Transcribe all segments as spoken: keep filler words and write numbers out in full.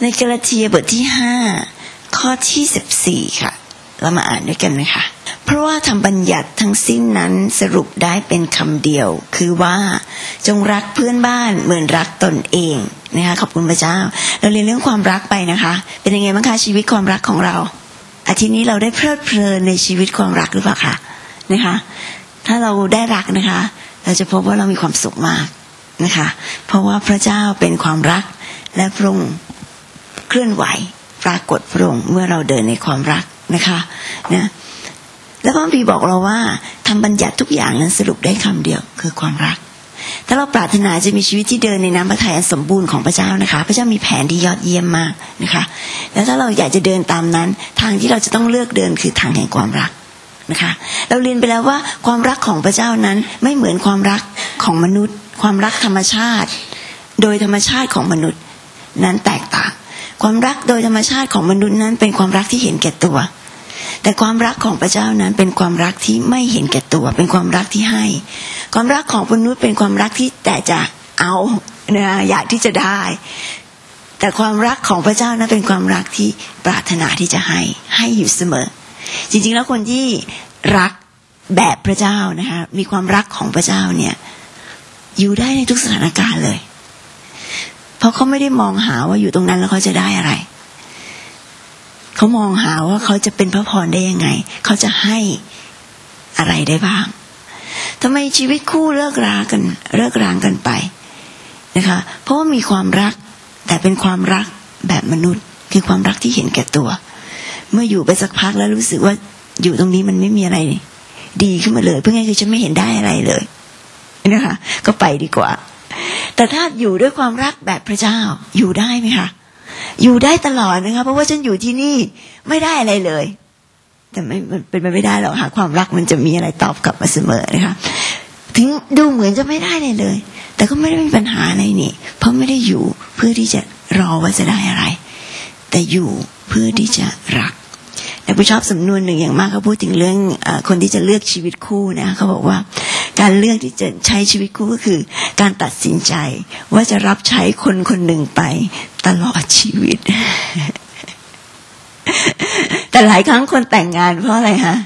ในกาลาเทียบทที่ห้าข้อที่สิบสี่ค่ะเรามาอ่านด้วยกันนะคะเพราะว่าธรรมบัญญัติทั้งสิ้นนั้นสรุปได้เป็นคำเดียวคือว่าจงรักเพื่อนบ้านเหมือนรักตนเองนะคะขอบคุณพระเจ้าเราเรียนเรื่องความรักไปนะคะเป็นยังไงบ้างคะชีวิตความรักของเราอาทิตย์นี้เราได้เพลิดเพลินในชีวิตความรักหรือเปล่าคะนะคะถ้าเราได้รักนะคะเราจะพบว่าเรามีความสุขมากนะคะเพราะว่าพระเจ้าเป็นความรักและพระองค์เคลื่อนไหวปรากฏพระองค์เมื่อเราเดินในความรักนะคะนะแล้วพระคัมภีร์บอกเราว่าทำบัญญัติทุกอย่างนั้นสรุปได้คำเดียวคือความรักถ้าเราปรารถนาจะมีชีวิตที่เดินในน้ำพระทัยอันสมบูรณ์ของพระเจ้านะคะพระเจ้ามีแผนที่ยอดเยี่ยมมากนะคะแล้วถ้าเราอยากจะเดินตามนั้นทางที่เราจะต้องเลือกเดินคือทางแห่งความรักนะคะเราเรียนไปแล้วว่าความรักของพระเจ้านั้นไม่เหมือนความรักของมนุษย์ความรักธรรมชาติโดยธรรมชาติของมนุษย์นั้นแตกต่างความรักโดยธรรมชาติของมนุษย์นั้นเป็นความรักที่เห็นแก่ตัวแต่ความรักของพระเจ้านั้นเป็นความรักที่ไม่เห็นแก่ตัวเป็นความรักที่ให้ความรักของมนุษย์เป็นความรักที่แต่จะเอานะอยากที่จะได้แต่ความรักของพระเจ้านั้นเป็นความรักที่ปรารถนาที่จะให้ให้อยู่เสมอจริงๆแล้วคนที่รักแบบพระเจ้านะคะมีความรักของพระเจ้าเนี่ยอยู่ได้ในทุกสถานการณ์เลยเพราะเขาไม่ได้มองหาว่าอยู่ตรงนั้นแล้วเขาจะได้อะไรเขามองหาว่าเขาจะเป็นพระพรได้ยังไงเขาจะให้อะไรได้บ้างทำไมชีวิตคู่เลิกรากันเลิกรางกันไปนะคะเพราะว่ามีความรักแต่เป็นความรักแบบมนุษย์คือความรักที่เห็นแก่ตัวเมื่ออยู่ไปสักพักแล้วรู้สึกว่าอยู่ตรงนี้มันไม่มีอะไรดีขึ้นมาเลยเพื่อไงคือฉันไม่เห็นได้อะไรเลยนะคะก็ไปดีกว่าแต่ถ้าอยู่ด้วยความรักแบบพระเจ้าอยู่ได้ไหมคะอยู่ได้ตลอดนะคะเพราะว่าฉันอยู่ที่นี่ไม่ได้อะไรเลยแต่ไม่เป็นไปไม่ได้หรอกค่ะความรักมันจะมีอะไรตอบกลับมาเสมอนะคะถึงดูเหมือนจะไม่ได้เลยเลยแต่ก็ไม่ได้มีปัญหาอะไรนี่เพราะไม่ได้อยู่เพื่อที่จะรอว่าจะได้อะไรแต่อยู่เพื่อที่จะรักแต่ผู้ชอบสำนวนหนึ่งอย่างมากเขาพูดถึงเรื่องเอ่อคนที่จะเลือกชีวิตคู่นะเขาบอกว่าการเลือกที่จะใช้ชีวิตคู่ก็คือการตัดสินใจว่าจะรับใช้คนคนหนึ่งไปตลอดชีวิต แต่หลายครั้งคนแต่งงานเพราะอะไรฮะ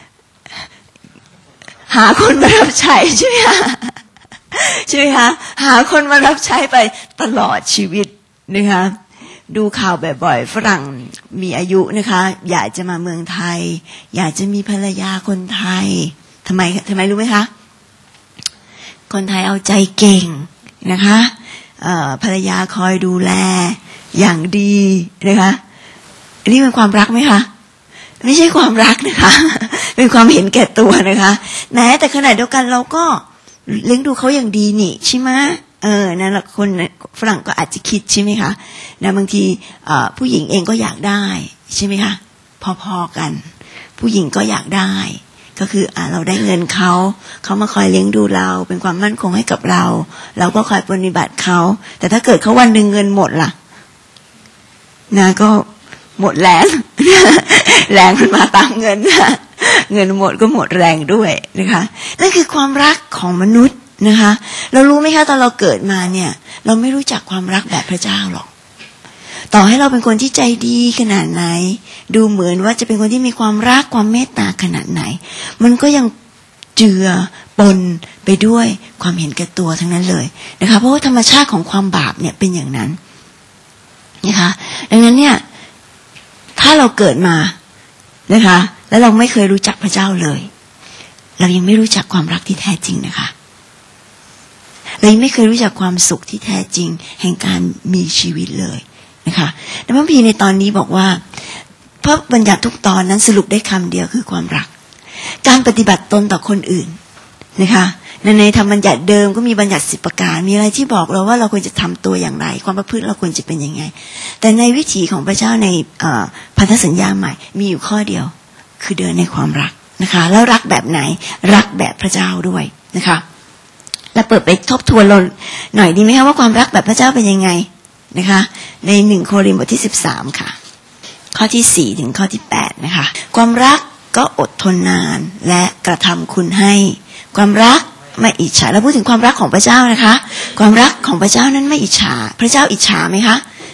หาคนมารับใช้ใช่ไหมคะใช่ไหมคะหาคนมารับใช้ไปตลอดชีวิตนะคะดูข่าวบ่อยๆฝรั่งมีอายุนะคะอยากจะมาเมืองไทยอยากจะมีภรรยาคนไทยทำไมทำไมรู้ไหมคะคนไทยเอาใจเก่งนะคะภรรยาคอยดูแลอย่างดีนะคะนี่เป็นความรักไหมคะไม่ใช่ความรักนะคะเป็นความเห็นแก่ตัวนะคะแม้แต่ขณะเดียวกันเราก็เลี้ยงดูเขาอย่างดีนี่ใช่ไหมเออนั่นแหละคนฝรั่งก็อาจจะคิดใช่ไหมคะนะบางทีผู้หญิงเองก็อยากได้ใช่ไหมคะพอๆกันผู้หญิงก็อยากได้ก็คืออ่าเราได้เงินเขาเขามาคอยเลี้ยงดูเราเป็นความมั่นคงให้กับเราเราก็คอยปฏิบัติเขาแต่ถ้าเกิดเขาวันหนึ่งเงินหมดล่ะนะก็หมดแรงแรงมันมาตามเงินนะเงินหมดก็หมดแรงด้วยนะคะนั่นคือความรักของมนุษย์นะคะเรารู้ไหมคะตอนเราเกิดมาเนี่ยเราไม่รู้จักความรักแบบพระเจ้าหรอกต่อให้เราเป็นคนที่ใจดีขนาดไหนดูเหมือนว่าจะเป็นคนที่มีความรักความเมตตาขนาดไหนมันก็ยังเจือปนไปด้วยความเห็นแก่ตัวทั้งนั้นเลยนะคะเพราะว่าธรรมชาติของความบาปเนี่ยเป็นอย่างนั้นนะคะดังนั้นเนี่ยถ้าเราเกิดมานะคะแล้วเราไม่เคยรู้จักพระเจ้าเลยเรายังไม่รู้จักความรักที่แท้จริงนะคะเรายังไม่เคยรู้จักความสุขที่แท้จริงแห่งการมีชีวิตเลยนะคะในพระคัมภีร์ในตอนนี้บอกว่าพระบัญญัติทุกตอนนั้นสรุปได้คำเดียวคือความรักการปฏิบัติตนต่อคนอื่นนะคะในในธรรมบัญญัติเดิมก็มีบัญญัติสิบประการมีอะไรที่บอกเราว่าเราควรจะทำตัวอย่างไรความประพฤติเราควรจะเป็นยังไงแต่ในวิถีของพระเจ้าในพันธสัญญาใหม่มีอยู่ข้อเดียวคือเดินในความรักนะคะแล้วรักแบบไหนรักแบบพระเจ้าด้วยนะคะเราเปิดไปทบทวนเราหน่อยดีไหมคะว่าความรักแบบพระเจ้าเป็นยังไงนะคะในหนึ่งโครินธ์บทที่สิบสามค่ะข้อที่สี่ถึงข้อที่แปดนะคะความรักก็อดทนนานและกระทำคุณให้ความรักไม่อิจฉาเราพูดถึงความรักของพระเจ้านะคะความรักของพระเจ้านั้นไม่อิจฉาพระเจ้าอิจฉาไหมคะ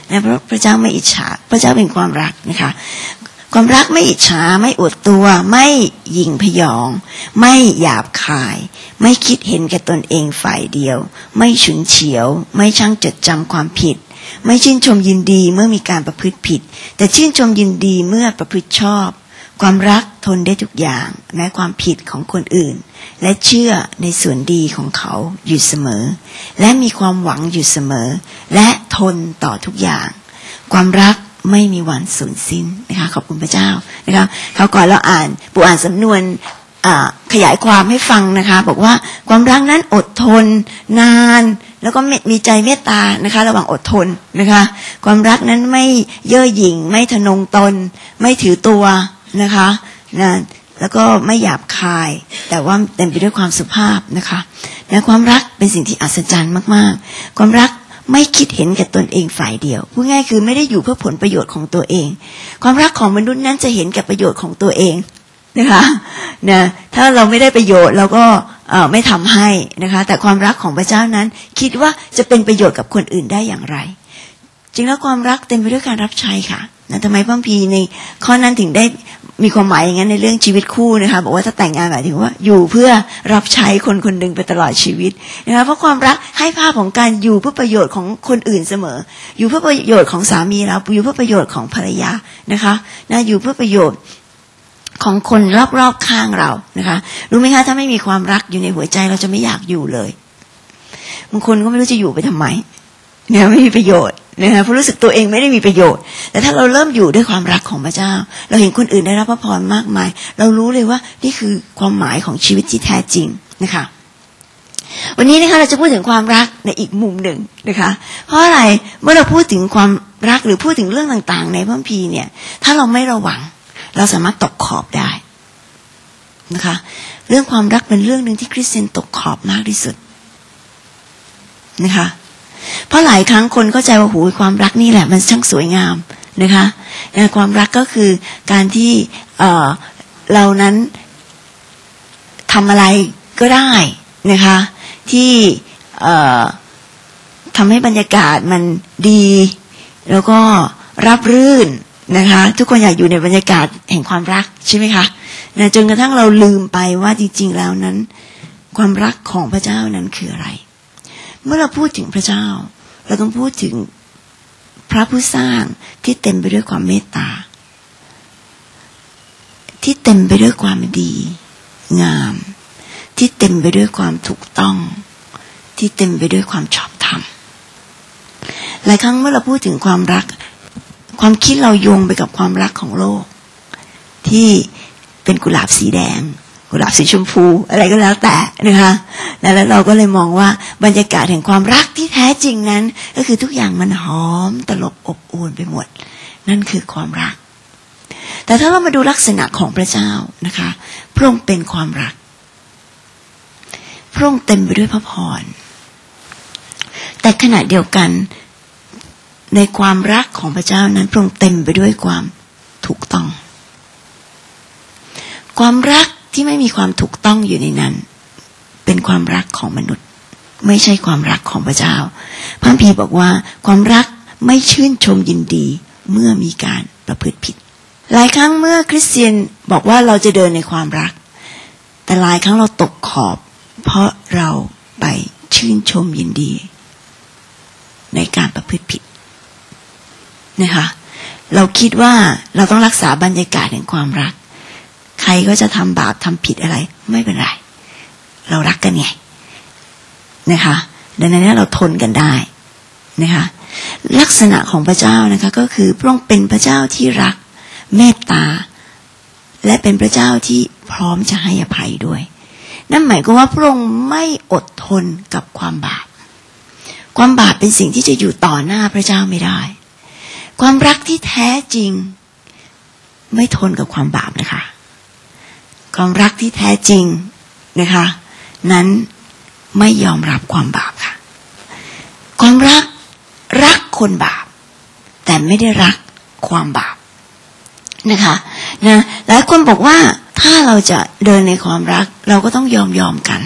นะเพราะพระเจ้าไม่อิจฉาพระเจ้าเป็นความรักนะคะความรักไม่อิจฉาไม่อวดตัวไม่หยิ่งพยองไม่หยาบคายไม่คิดเห็นแก่ตนเองฝ่ายเดียวไม่ฉุนเฉียวไม่ช่างจดจำความผิดไม่ชื่นชมยินดีเมื่อมีการประพฤติผิดแต่ชื่นชมยินดีเมื่อประพฤติชอบความรักทนได้ทุกอย่างแม้ความผิดของคนอื่นและเชื่อในส่วนดีของเขาอยู่เสมอและมีความหวังอยู่เสมอและทนต่อทุกอย่างความรักไม่มีวันสูญสิ้นนะคะขอบคุณพระเจ้านะคะคราวก่อนเราอ่านปู่อ่านสำนวนขยายความให้ฟังนะคะบอกว่าความรักนั้นอดทนนานแล้วก็มีใจเมตตานะคะระหว่างอดทนนะคะความรักนั้นไม่เย่อหยิ่งไม่ทะนงตนไม่ถือตัวนะคะนะแล้วก็ไม่หยาบคายแต่ว่าเต็มไปด้วยความสุภาพนะคะและความรักเป็นสิ่งที่อัศจรรย์มากๆความรักไม่คิดเห็นแก่ตนเองฝ่ายเดียวพูดง่ายคือไม่ได้อยู่เพื่อผลประโยชน์ของตัวเองความรักของมนุษย์นั้นจะเห็นแก่ประโยชน์ของตัวเองนะคะนะถ้าเราไม่ได้ประโยชน์เราก็ไม่ทำให้นะคะแต่ความรักของพระเจ้านั้นคิดว่าจะเป็นประโยชน์กับคนอื่นได้อย่างไรจริงแล้วความรักเต็มไปด้วยการรับใช้ค่ะนะทำไมพระคัมภีร์ในข้อนั้นถึงได้มีความหมายอย่างนั้นในเรื่องชีวิตคู่นะคะบอกว่าถ้าแต่งงานหมายถึงว่าอยู่เพื่อรับใช้คนคนหนึ่งไปตลอดชีวิตนะคะเพราะความรักให้ภาพของการอยู่เพื่อประโยชน์ของคนอื่นเสมออยู่เพื่อประโยชน์ของสามีเราอยู่เพื่อประโยชน์ของภรรยานะคะนะอยู่เพื่อประโยชน์ของคนรอบๆข้างเรานะคะรู้ไหมคะถ้าไม่มีความรักอยู่ในหัวใจเราจะไม่อยากอยู่เลยบางคนก็ไม่รู้จะอยู่ไปทำไมเนี่ยไม่มีประโยชน์นะคะเพราะรู้สึกตัวเองไม่ได้มีประโยชน์แต่ถ้าเราเริ่มอยู่ด้วยความรักของพระเจ้าเราเห็นคนอื่นได้รับพระพรมากมายเรารู้เลยว่านี่คือความหมายของชีวิตที่แท้จริงนะคะวันนี้นะคะเราจะพูดถึงความรักในอีกมุมหนึ่งนะคะเพราะอะไรเมื่อเราพูดถึงความรักหรือพูดถึงเรื่องต่างๆในพระคัมภีร์เนี่ยถ้าเราไม่ระวังเราสามารถตกขอบได้นะคะเรื่องความรักเป็นเรื่องนึงที่คริสเตียนตกขอบมากที่สุดนะคะเพราะหลายครั้งคนเข้าใจว่าหูความรักนี่แหละมันช่างสวยงามนะคะความรักก็คือการที่เอ่อเรานั้นทำอะไรก็ได้นะคะที่เอ่อทำให้บรรยากาศมันดีแล้วก็ราบรื่นนะคะทุกคนอยากอยู่ในบรรยากาศแห่งความรักใช่ไหมคะนะจนกระทั่งเราลืมไปว่าจริงๆแล้วนั้นความรักของพระเจ้านั้นคืออะไรเมื่อเราพูดถึงพระเจ้าเราต้องพูดถึงพระผู้สร้างที่เต็มไปด้วยความเมตตาที่เต็มไปด้วยความดีงามที่เต็มไปด้วยความถูกต้องที่เต็มไปด้วยความชอบธรรมหลายครั้งเมื่อเราพูดถึงความรักความคิดเราโยงไปกับความรักของโลกที่เป็นกุหลาบสีแดงกุหลาบสีชมพูอะไรก็แล้วแต่นะคะแล้วเราก็เลยมองว่าบรรยากาศแห่งความรักที่แท้จริงนั้นก็คือทุกอย่างมันหอมตลบอบอวลไปหมดนั่นคือความรักแต่ถ้าเรามาดูลักษณะของพระเจ้านะคะพระองค์เป็นความรักพระองค์เต็มไปด้วยพระพรแต่ขณะเดียวกันในความรักของพระเจ้านั้นพระองค์เต็มไปด้วยความถูกต้องความรักที่ไม่มีความถูกต้องอยู่ในนั้นเป็นความรักของมนุษย์ไม่ใช่ความรักของพระเจ้าพระคัมภีร์บอกว่าความรักไม่ชื่นชมยินดีเมื่อมีการประพฤติผิดหลายครั้งเมื่อคริสเตียนบอกว่าเราจะเดินในความรักแต่หลายครั้งเราตกขอบเพราะเราไปชื่นชมยินดีในการประพฤติผิดนะคะเราคิดว่าเราต้องรักษาบรรยากาศแห่งความรักใครก็จะทำบาปทำผิดอะไรไม่เป็นไรเรารักกันไงนะคะดังนั้นเราทนกันได้นะคะลักษณะของพระเจ้านะคะก็คือพระองค์เป็นพระเจ้าที่รักเมตตาและเป็นพระเจ้าที่พร้อมจะให้อภัยด้วยนั่นหมายความว่าพระองค์ไม่อดทนกับความบาปความบาปเป็นสิ่งที่จะอยู่ต่อหน้าพระเจ้าไม่ได้ความรักที่แท้จริงไม่ทนกับความบาปนะคะความรักที่แท้จริงนะคะนั้นไม่ยอมรับความบาปค่ะความรักรักคนบาปแต่ไม่ได้รักความบาปนะคะนะหลายคนบอกว่าถ้าเราจะเดินในความรักเราก็ต้องยอมยอมกัน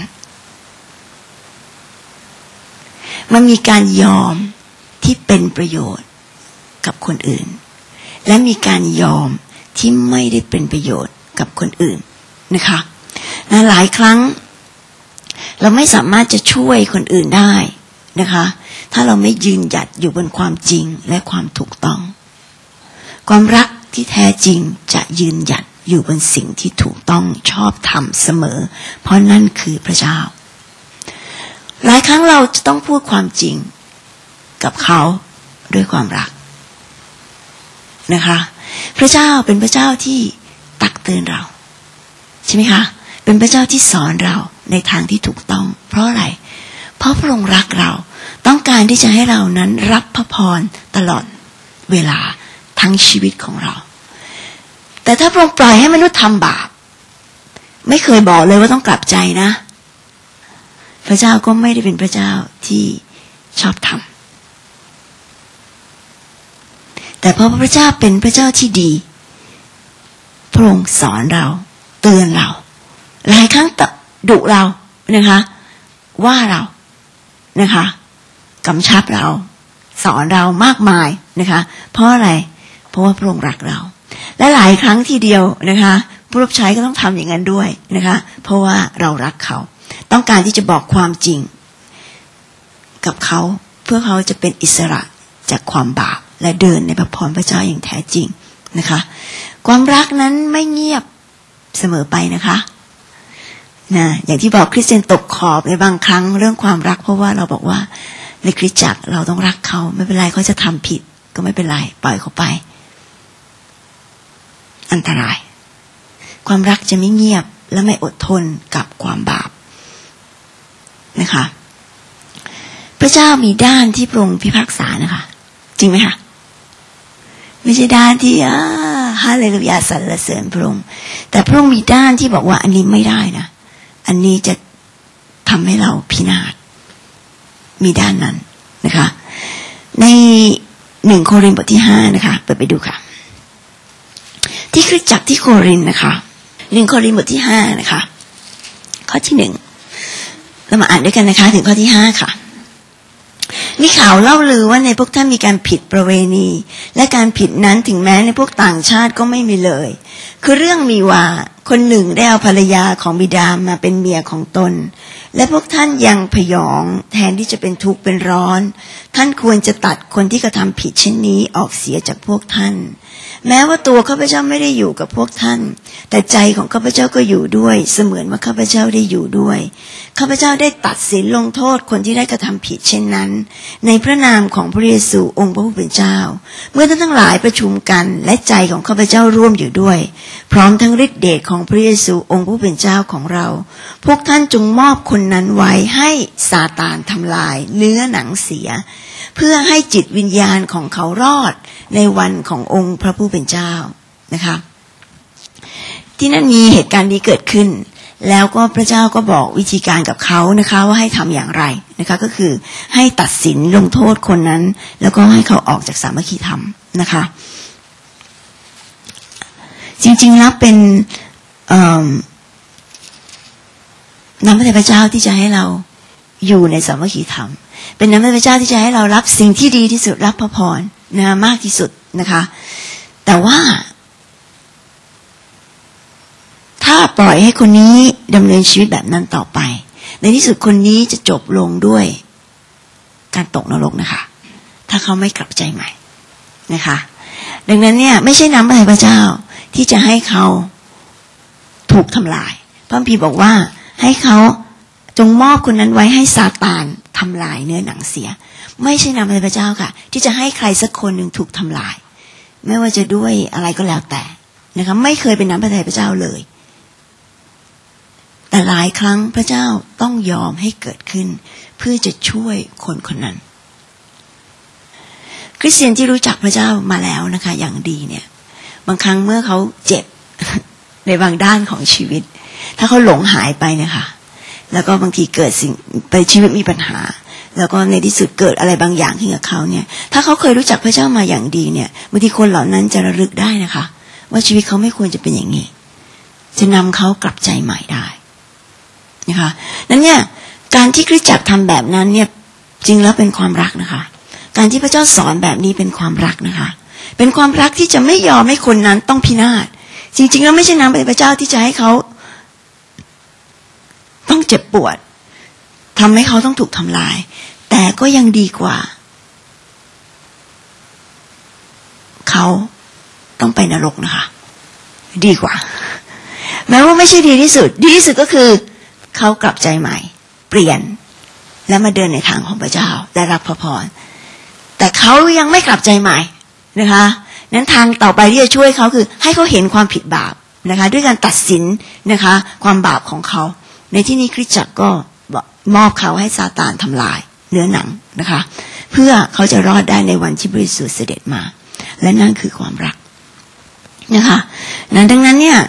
มันมีการยอมที่เป็นประโยชน์กับคนอื่นและมีการยอมที่ไม่ได้เป็นประโยชน์กับคนอื่นนะคะนะหลายครั้งเราไม่สามารถจะช่วยคนอื่นได้นะคะถ้าเราไม่ยืนหยัดอยู่บนความจริงและความถูกต้องความรักที่แท้จริงจะยืนหยัดอยู่บนสิ่งที่ถูกต้องชอบธรรมเสมอเพราะนั่นคือพระเจ้าหลายครั้งเราจะต้องพูดความจริงกับเขาด้วยความรักนะคะพระเจ้าเป็นพระเจ้าที่ตักเตือนเราใช่ไหมคะเป็นพระเจ้าที่สอนเราในทางที่ถูกต้องเพราะอะไรเพราะพระองค์รักเราต้องการที่จะให้เรานั้นรับพระพรตลอดเวลาทั้งชีวิตของเราแต่ถ้าพระองค์ปล่อยให้มนุษย์ทำบาปไม่เคยบอกเลยว่าต้องกลับใจนะพระเจ้าก็ไม่ได้เป็นพระเจ้าที่ชอบทำแต่เพราะพระเจ้าเป็นพระเจ้าที่ดีพระองค์สอนเราเตือนเราหลายครั้งดุเรานะคะว่าเรานะคะกำชับเราสอนเรามากมายนะคะเพราะอะไรเพราะว่าพระองค์รักเราและหลายครั้งทีเดียวนะคะผู้รับใช้ก็ต้องทำอย่างนั้นด้วยนะคะเพราะว่าเรารักเขาต้องการที่จะบอกความจริงกับเขาเพื่อเขาจะเป็นอิสระจากความบาปและเดินในพระพรพระเจ้าอย่างแท้จริงนะคะความรักนั้นไม่เงียบเสมอไปนะคะนะอย่างที่บอกคริสเตียนตกขอบในบางครั้งเรื่องความรักเพราะว่าเราบอกว่าในคริสตจักรเราต้องรักเขาไม่เป็นไรเขาจะทำผิดก็ไม่เป็นไรปล่อยเขาไปอันตรายความรักจะไม่เงียบและไม่อดทนกับความบาปนะคะพระเจ้ามีด้านที่พระองค์พิพากษานะคะจริงไหมคะไม่ใช่ด้านที่อ่าฮาเลลูยาสรรเสริญพระองค์แต่พระองค์มีด้านที่บอกว่าอันนี้ไม่ได้นะอันนี้จะทำให้เราพินาศมีด้านนั้นนะคะในหนึ่งโครินธ์บทที่ห้านะคะไปไปดูค่ะที่คริสตจักรที่โครินธ์นะคะหนึ่งโครินธ์บทที่ห้านะคะข้อที่หนึ่งเรามาอ่านด้วยกันนะคะถึงข้อที่ห้าค่ะมีข่าวเล่าลือว่าในพวกท่านมีการผิดประเวณีและการผิดนั้นถึงแม้ในพวกต่างชาติก็ไม่มีเลยคือเรื่องมีว่าคนหนึ่งได้เอาภรรยาของบิดามาเป็นเมียของตนและพวกท่านยังพยองแทนที่จะเป็นทุกข์เป็นร้อนท่านควรจะตัดคนที่กระทำผิดเช่นนี้ออกเสียจากพวกท่านแม้ว่าตัวข้าพเจ้าไม่ได้อยู่กับพวกท่านแต่ใจของข้าพเจ้าก็อยู่ด้วยเสมือนว่าข้าพเจ้าได้อยู่ด้วยข้าพเจ้าได้ตัดสินลงโทษคนที่ได้กระทำผิดเช่นนั้นในพระนามของพระเยซูองค์พระผู้เป็นเจ้าเมื่อท่านทั้งหลายประชุมกันและใจของข้าพเจ้าร่วมอยู่ด้วยพร้อมทั้งฤทธิ์เดชของพระเยซูองค์ผู้เป็นเจ้าของเราพวกท่านจงมอบคนนั้นไว้ให้ซาตานทำลายเนื้อหนังเสียเพื่อให้จิตวิญญาณของเขารอดในวันขององค์พระผู้เป็นเจ้านะคะที่นั่นมีเหตุการณ์นี้เกิดขึ้นแล้วก็พระเจ้าก็บอกวิธีการกับเขานะคะว่าให้ทำอย่างไรนะคะก็คือให้ตัดสินลงโทษคนนั้นแล้วก็ให้เขาออกจากสามัคคีธรรมนะคะจริงๆแล้วเป็นน้ำพระทัยพระเจ้าที่จะให้เราอยู่ในสามัคคีธรรมเป็นน้ำพระทัยพระเจ้าที่จะให้เรารับสิ่งที่ดีที่สุดรับพระพรนะมากที่สุดนะคะแต่ว่าถ้าปล่อยให้คนนี้ดำเนินชีวิตแบบนั้นต่อไปในที่สุดคนนี้จะจบลงด้วยการตกนรกนะคะถ้าเขาไม่กลับใจใหม่นะคะดังนั้นเนี่ยไม่ใช่น้ำพระทัยพระเจ้าที่จะให้เขาถูกทำลายพระคัมภีร์บอกว่าให้เขาจงมอบคนนั้นไว้ให้ซาตานทำลายเนื้อหนังเสียไม่ใช่น้ำพระทัยพระเจ้าค่ะที่จะให้ใครสักคนหนึ่งถูกทำลายไม่ว่าจะด้วยอะไรก็แล้วแต่นะคะไม่เคยเป็นน้ำพระทัยพระเจ้าเลยแต่หลายครั้งพระเจ้าต้องยอมให้เกิดขึ้นเพื่อจะช่วยคนคนนั้นคริสเตียนที่รู้จักพระเจ้ามาแล้วนะคะอย่างดีเนี่ยบางครั้งเมื่อเขาเจ็บในบางด้านของชีวิตถ้าเขาหลงหายไปนะคะแล้วก็บางทีเกิดสิ่งไปชีวิตมีปัญหาแล้วก็ในที่สุดเกิดอะไรบางอย่างขึ้นกับเขาเนี่ยถ้าเขาเคยรู้จักพระเจ้ามาอย่างดีเนี่ยบางทีคนเหล่านั้นจะระลึกได้นะคะว่าชีวิตเขาไม่ควรจะเป็นอย่างนี้จะนำเขากลับใจใหม่ได้นะคะนั้นเนี่ยการที่คริสตจักรทำแบบนั้นเนี่ยจริงแล้วเป็นความรักนะคะการที่พระเจ้าสอนแบบนี้เป็นความรักนะคะเป็นความรักที่จะไม่ยอมให้คนนั้นต้องพินาศจริงๆแล้วไม่ใช่น้ำพระเจ้าที่จะให้เขาต้องเจ็บปวดทำให้เขาต้องถูกทำลายแต่ก็ยังดีกว่าเขาต้องไปนรกนะคะดีกว่าแม้ว่าไม่ใช่ดีที่สุดดีที่สุดก็คือเขากลับใจใหม่เปลี่ยนและมาเดินในทางของพระเจ้าได้รับพระพรแต่เขายังไม่กลับใจใหม่นะคะนั้นทางต่อไปที่จะช่วยเขาคือให้เขาเห็นความผิดบาปนะคะด้วยการตัดสินนะคะความบาปของเขาในที่นี้คริสตจักรก็มอบเขาให้ซาตานทำลายเนื้อหนังนะคะเพื่อเขาจะรอดได้ในวันที่บริสุทธิ์เสด็จมาและนั่นคือความรักนะคะนั้นดังนั้นเนี่ย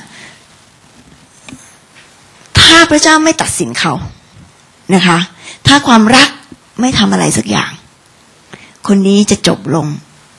ถ้าพระเจ้าไม่ตัดสินเขานะคะถ้าความรักไม่ทำอะไรสักอย่างคนนี้จะจบลง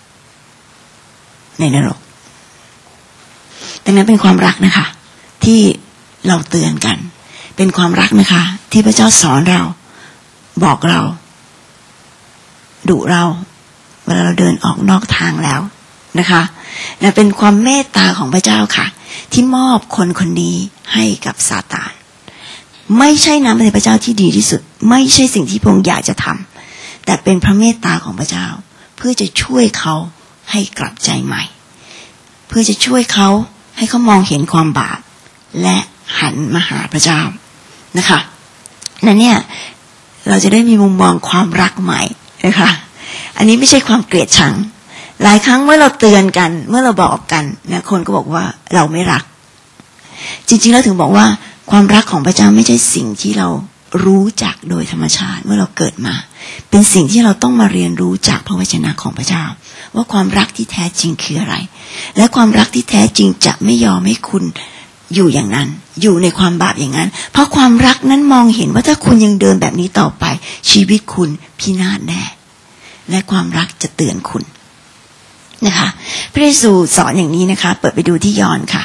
ในนรกดังนั้นเป็นความรักนะคะที่เราเตือนกันเป็นความรักนะคะที่พระเจ้าสอนเราบอกเราดุเราเวลาเราเดินออกนอกทางแล้วนะคะนะเป็นความเมตตาของพระเจ้าค่ะที่มอบคนคนนี้ให้กับซาตานไม่ใช่น้ำพระเจ้าที่ดีที่สุดไม่ใช่สิ่งที่พระองค์อยากจะทำแต่เป็นพระเมตตาของพระเจ้าเพื่อจะช่วยเขาให้กลับใจใหม่เพื่อจะช่วยเขาให้เขามองเห็นความบาปและหันมาหาพระเจ้านะคะนั่นเนี่ยเราจะได้มีมุมมองความรักใหม่นะคะอันนี้ไม่ใช่ความเกลียดชังหลายครั้งเมื่อเราเตือนกันเมื่อเราบอกกันนะคนก็บอกว่าเราไม่รักจริงๆแล้วถึงบอกว่าความรักของพระเจ้าไม่ใช่สิ่งที่เรารู้จักโดยธรรมชาติเมื่อเราเกิดมาเป็นสิ่งที่เราต้องมาเรียนรู้จากพระวจนะของพระเจ้าว่าความรักที่แท้จริงคืออะไรและความรักที่แท้จริงจะไม่ยอมให้คุณอยู่อย่างนั้นอยู่ในความบาปอย่างนั้นเพราะความรักนั้นมองเห็นว่าถ้าคุณยังเดินแบบนี้ต่อไปชีวิตคุณพินาศแน่และความรักจะเตือนคุณนะคะพระเยซูสอนอย่างนี้นะคะเปิดไปดูที่ยอห์นค่ะ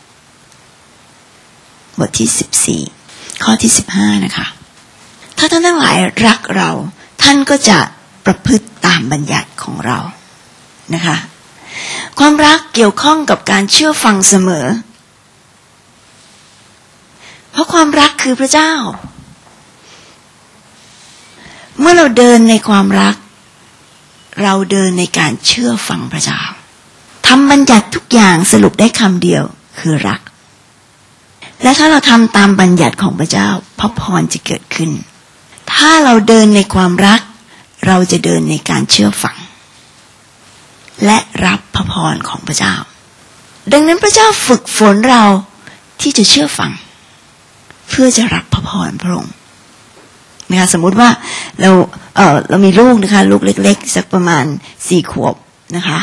บทที่สิบสี่ข้อที่สิบห้านะคะถ้าท่านทั้งหลายรักเราท่านก็จะประพฤติตามบัญญัติของเรานะคะความรักเกี่ยวข้องกับการเชื่อฟังเสมอเพราะความรักคือพระเจ้าเมื่อเราเดินในความรักเราเดินในการเชื่อฟังพระเจ้าทำบัญญัติทุกอย่างสรุปได้คำเดียวคือรักและถ้าเราทำตามบัญญัติของพระเจ้าพระพรจะเกิดขึ้นถ้าเราเดินในความรักเราจะเดินในการเชื่อฟังและรับพระพรของพระเจ้าดังนั้นพระเจ้าฝึกฝนเราที่จะเชื่อฟังเพื่อจะรับพระพรพระองค์นะคะสมมุติว่าเราเอ่อเรามีลูกนะคะลูกเล็กๆสักประมาณสี่ขวบนะคะ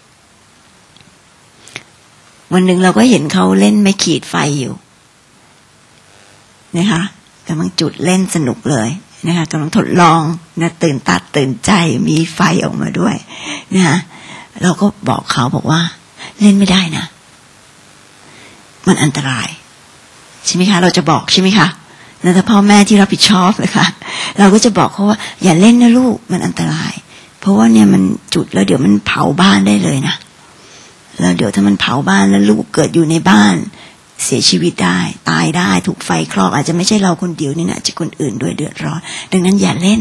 วันหนึ่งเราก็เห็นเขาเล่นไม้ขีดไฟอยู่นะคะกำลังจุดเล่นสนุกเลยนะคะกำลังทดลองนะตื่นตาตื่นใจมีไฟออกมาด้วยนะคะเราก็บอกเขาบอกว่าเล่นไม่ได้นะมันอันตรายใช่ไหมคะเราจะบอกใช่ไหมคะแล้วถ้าพ่อแม่ที่รับผิดชอบนะคะเราก็จะบอกเขาว่าอย่าเล่นนะลูกมันอันตรายเพราะว่าเนี่ยมันจุดแล้วเดี๋ยวมันเผาบ้านได้เลยนะแล้วเดี๋ยวถ้ามันเผาบ้านแล้วลูกเกิดอยู่ในบ้านเสียชีวิตได้ตายได้ถูกไฟคลอกอาจจะไม่ใช่เราคนเดียวนี่นะจะคนอื่นด้วยเดือดร้อนดังนั้นอย่าเล่น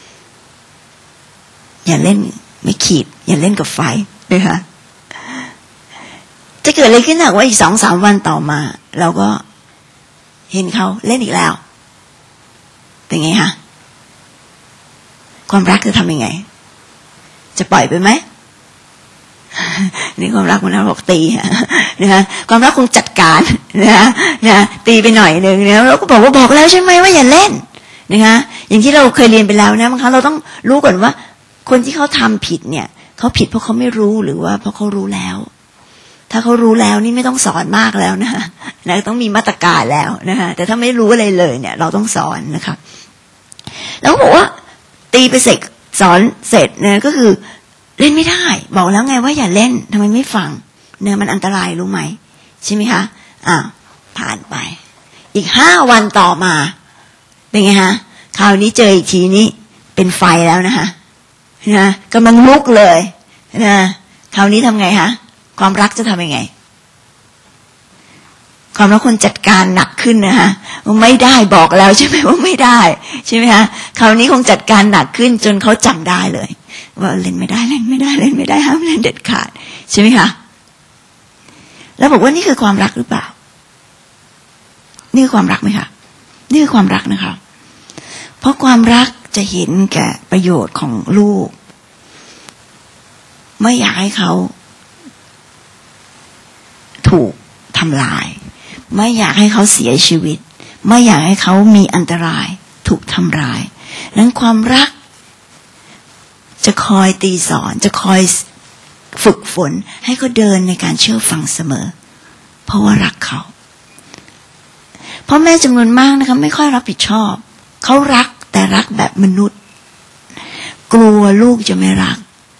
อย่าเล่นไม่ขีดอย่าเล่นกับไฟนะคะจะเกิดอะไรขึ้นหากว่าอีกสองสามวันต่อมาเราก็เห็นเขาเล่นอีกแล้วเป็นไงคะความรักจะทำยังไงจะปล่อยไปไหมนี่ความรักมันน่าบอกตีนะคะความรักคงจัดการนะนะตีไปหน่อยนึงนะเราก็บอกว่าบอกแล้วใช่ไหมว่าอย่าเล่นนะคะอย่างที่เราเคยเรียนไปแล้วนะบางครั้งเราต้องรู้ก่อนว่าคนที่เขาทำผิดเนี่ยเขาผิดเพราะเขาไม่รู้หรือว่าเพราะเขารู้แล้วถ้าเขารู้แล้วนี่ไม่ต้องสอนมากแล้วนะนะต้องมีมาตรการแล้วนะคะแต่ถ้าไม่รู้อะไรเลยเนี่ยเราต้องสอนนะคะแล้วก็บอกว่าตีไปเสร็จสอนเสร็จเนี่ยก็คือเล่นไม่ได้บอกแล้วไงว่าอย่าเล่นทำไมไม่ฟังเนี่ยมันอันตรายรู้ไหมใช่ไหมคะอ่าผ่านไปอีกห้าวันต่อมาเป็นไงฮะคราวนี้เจออีกทีนี้เป็นไฟแล้วนะคะนะกำลังลุกเลยนะคราวนี้ทำไงฮะความรักจะทำยังไงความรักคนจัดการหนักขึ้นนะฮะไม่ได้บอกแล้วใช่ไหมว่าไม่ได้ใช่ไหมฮะคราวนี้คงจัดการหนักขึ้นจนเขาจำได้เลยว่าเล่นไม่ได้เล่นไม่ได้เล่นไม่ได้ห้ามเล่นเด็ดขาดใช่ไหมคะแล้วบอกว่านี่คือความรักหรือเปล่านี่คือความรักไหมคะนี่คือความรักนะคะเพราะความรักจะเห็นแก่ประโยชน์ของลูกไม่อยากให้เขาถูกทำลายไม่อยากให้เขาเสียชีวิตไม่อยากให้เขามีอันตรายถูกทำร้ายนั้นความรักจะคอยตีสอนจะคอยฝึกฝนให้เขาเดินในการเชื่อฟังเสมอเพราะว่ารักเขาพ่อแม่จำนวนมากนะคะไม่ค่อยรับผิดชอบเขารักแต่รักแบบมนุษย์กลัวลูกจะไม่รัก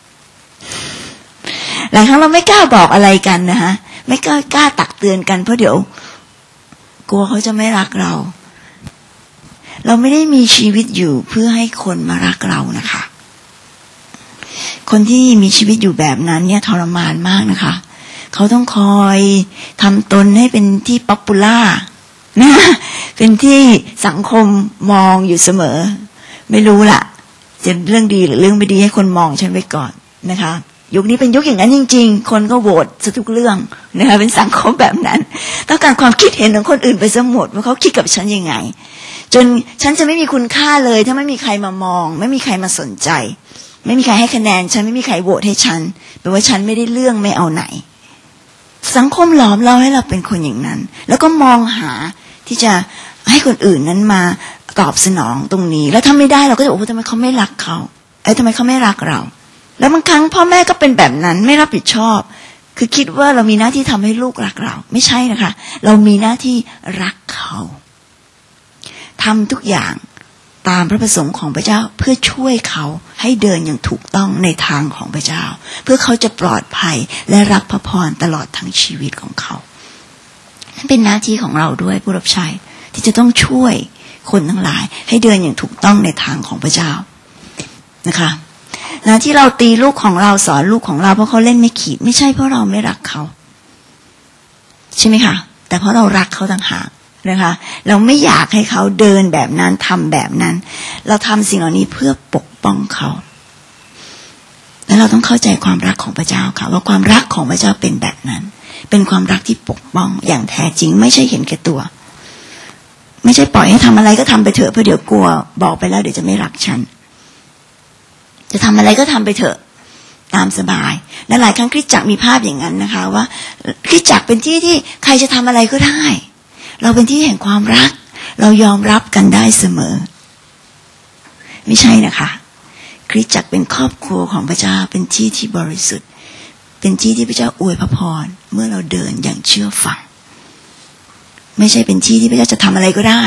หลายครั้งเราไม่กล้าบอกอะไรกันนะคะไม่กล้ากล้าตักเตือนกันเพราะเดี๋ยวกลัวเขาจะไม่รักเราเราไม่ได้มีชีวิตอยู่เพื่อให้คนมารักเรานะคะคนที่มีชีวิตอยู่แบบนั้นเนี่ยทรมานมากนะคะเขาต้องคอยทำตนให้เป็นที่ป๊อปปูล่านะเป็นที่สังคมมองอยู่เสมอไม่รู้ล่ะจะเรื่องดีหรือเรื่องไม่ดีให้คนมองฉันไว้ก่อนนะคะยุคนี้เป็นยุคอย่างนั้นจริงๆคนก็โหวตซะทุกเรื่องนะคะเป็นสังคมแบบนั้นต้องการความคิดเห็นของคนอื่นไปซะหมดว่าเขาคิดกับฉันยังไงจนฉันจะไม่มีคุณค่าเลยถ้าไม่มีใครมามองไม่มีใครมาสนใจไม่มีใครให้คะแนนฉันไม่มีใครโหวตให้ฉันแปลว่าฉันไม่ได้เรื่องไม่เอาไหนสังคมหลอมเราให้เราเป็นคนอย่างนั้นแล้วก็มองหาที่จะให้คนอื่นนั้นมาตอบสนองตรงนี้แล้วถ้าไม่ได้เราก็จะบอกว่าทำไมเขาไม่รักเขาเอ้ยทำไมเขาไม่รักเราแล้วบางครั้งพ่อแม่ก็เป็นแบบนั้นไม่รับผิดชอบคือคิดว่าเรามีหน้าที่ทำให้ลูกรักเราไม่ใช่นะคะเรามีหน้าที่รักเขาทำทุกอย่างตามพระประสงค์ของพระเจ้าเพื่อช่วยเขาให้เดินอย่างถูกต้องในทางของพระเจ้าเพื่อเขาจะปลอดภัยและรับพระพรตลอดทั้งชีวิตของเขานั่นเป็นหน้าที่ของเราด้วยผู้รับใช้ที่จะต้องช่วยคนทั้งหลายให้เดินอย่างถูกต้องในทางของพระเจ้านะคะนะที่เราตีลูกของเราสอนลูกของเราเพราะเขาเล่นไม่ขีดไม่ใช่เพราะเราไม่รักเขาใช่ไหมคะแต่เพราะเรารักเขาต่างหากนะคะเราไม่อยากให้เขาเดินแบบนั้นทำแบบนั้นเราทำสิ่งเหล่านี้เพื่อปกป้องเขาและเราต้องเข้าใจความรักของพระเจ้าค่ะว่าความรักของพระเจ้าเป็นแบบนั้นเป็นความรักที่ปกป้องอย่างแท้จริงไม่ใช่เห็นแก่ตัวไม่ใช่ปล่อยให้ทำอะไรก็ทำไปเถอะเพราะเดี๋ยวกลัวบอกไปแล้วเดี๋ยวจะไม่รักฉันจะทำอะไรก็ทำไปเถอะตามสบายและหลายครั้งคริสตจักรมีภาพอย่างนั้นนะคะว่าคริสตจักรเป็นที่ที่ใครจะทำอะไรก็ได้เราเป็นที่แห่งความรักเรายอมรับกันได้เสมอไม่ใช่นะคะคริสตจักรเป็นครอบครัวของพระเจ้าเป็นที่ที่บริสุทธิ์เป็นที่ที่พระเจ้าอวยพระพรเมื่อเราเดินอย่างเชื่อฟังไม่ใช่เป็นที่ที่พระเจ้าจะทำอะไรก็ได้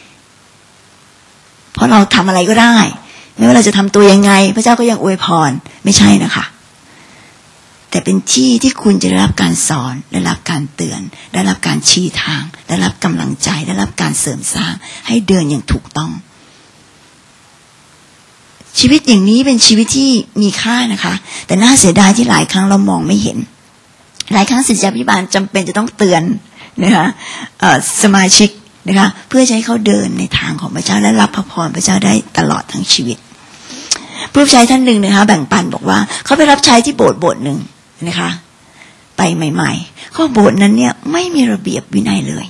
เพราะเราทำอะไรก็ได้ไม่ว่าเราจะทำตัวยังไงพระเจ้าก็ยังอวยพรไม่ใช่นะคะแต่เป็นที่ที่คุณจะได้รับการสอนได้รับการเตือนได้รับการชี้ทางได้รับกำลังใจได้รับการเสริมสร้างให้เดินอย่างถูกต้องชีวิตอย่างนี้เป็นชีวิตที่มีค่านะคะแต่น่าเสียดายที่หลายครั้งเรามองไม่เห็นหลายครั้งศิษยาภิบาลจำเป็นจะต้องเตือนนะคะสมาชิกนะคะเพื่อให้เขาเดินในทางของพระเจ้าและรับพระพรพระเจ้าได้ตลอดทั้งชีวิตผู้รับใช้ท่านหนึ่งนะคะแบ่งปันบอกว่าเขาไปรับใช้ที่โบสถ์โบสถ์หนึ่งนะคะไปใหม่ๆเขาโบสถ์นั้นเนี่ยไม่มีระเบียบวินัยเลย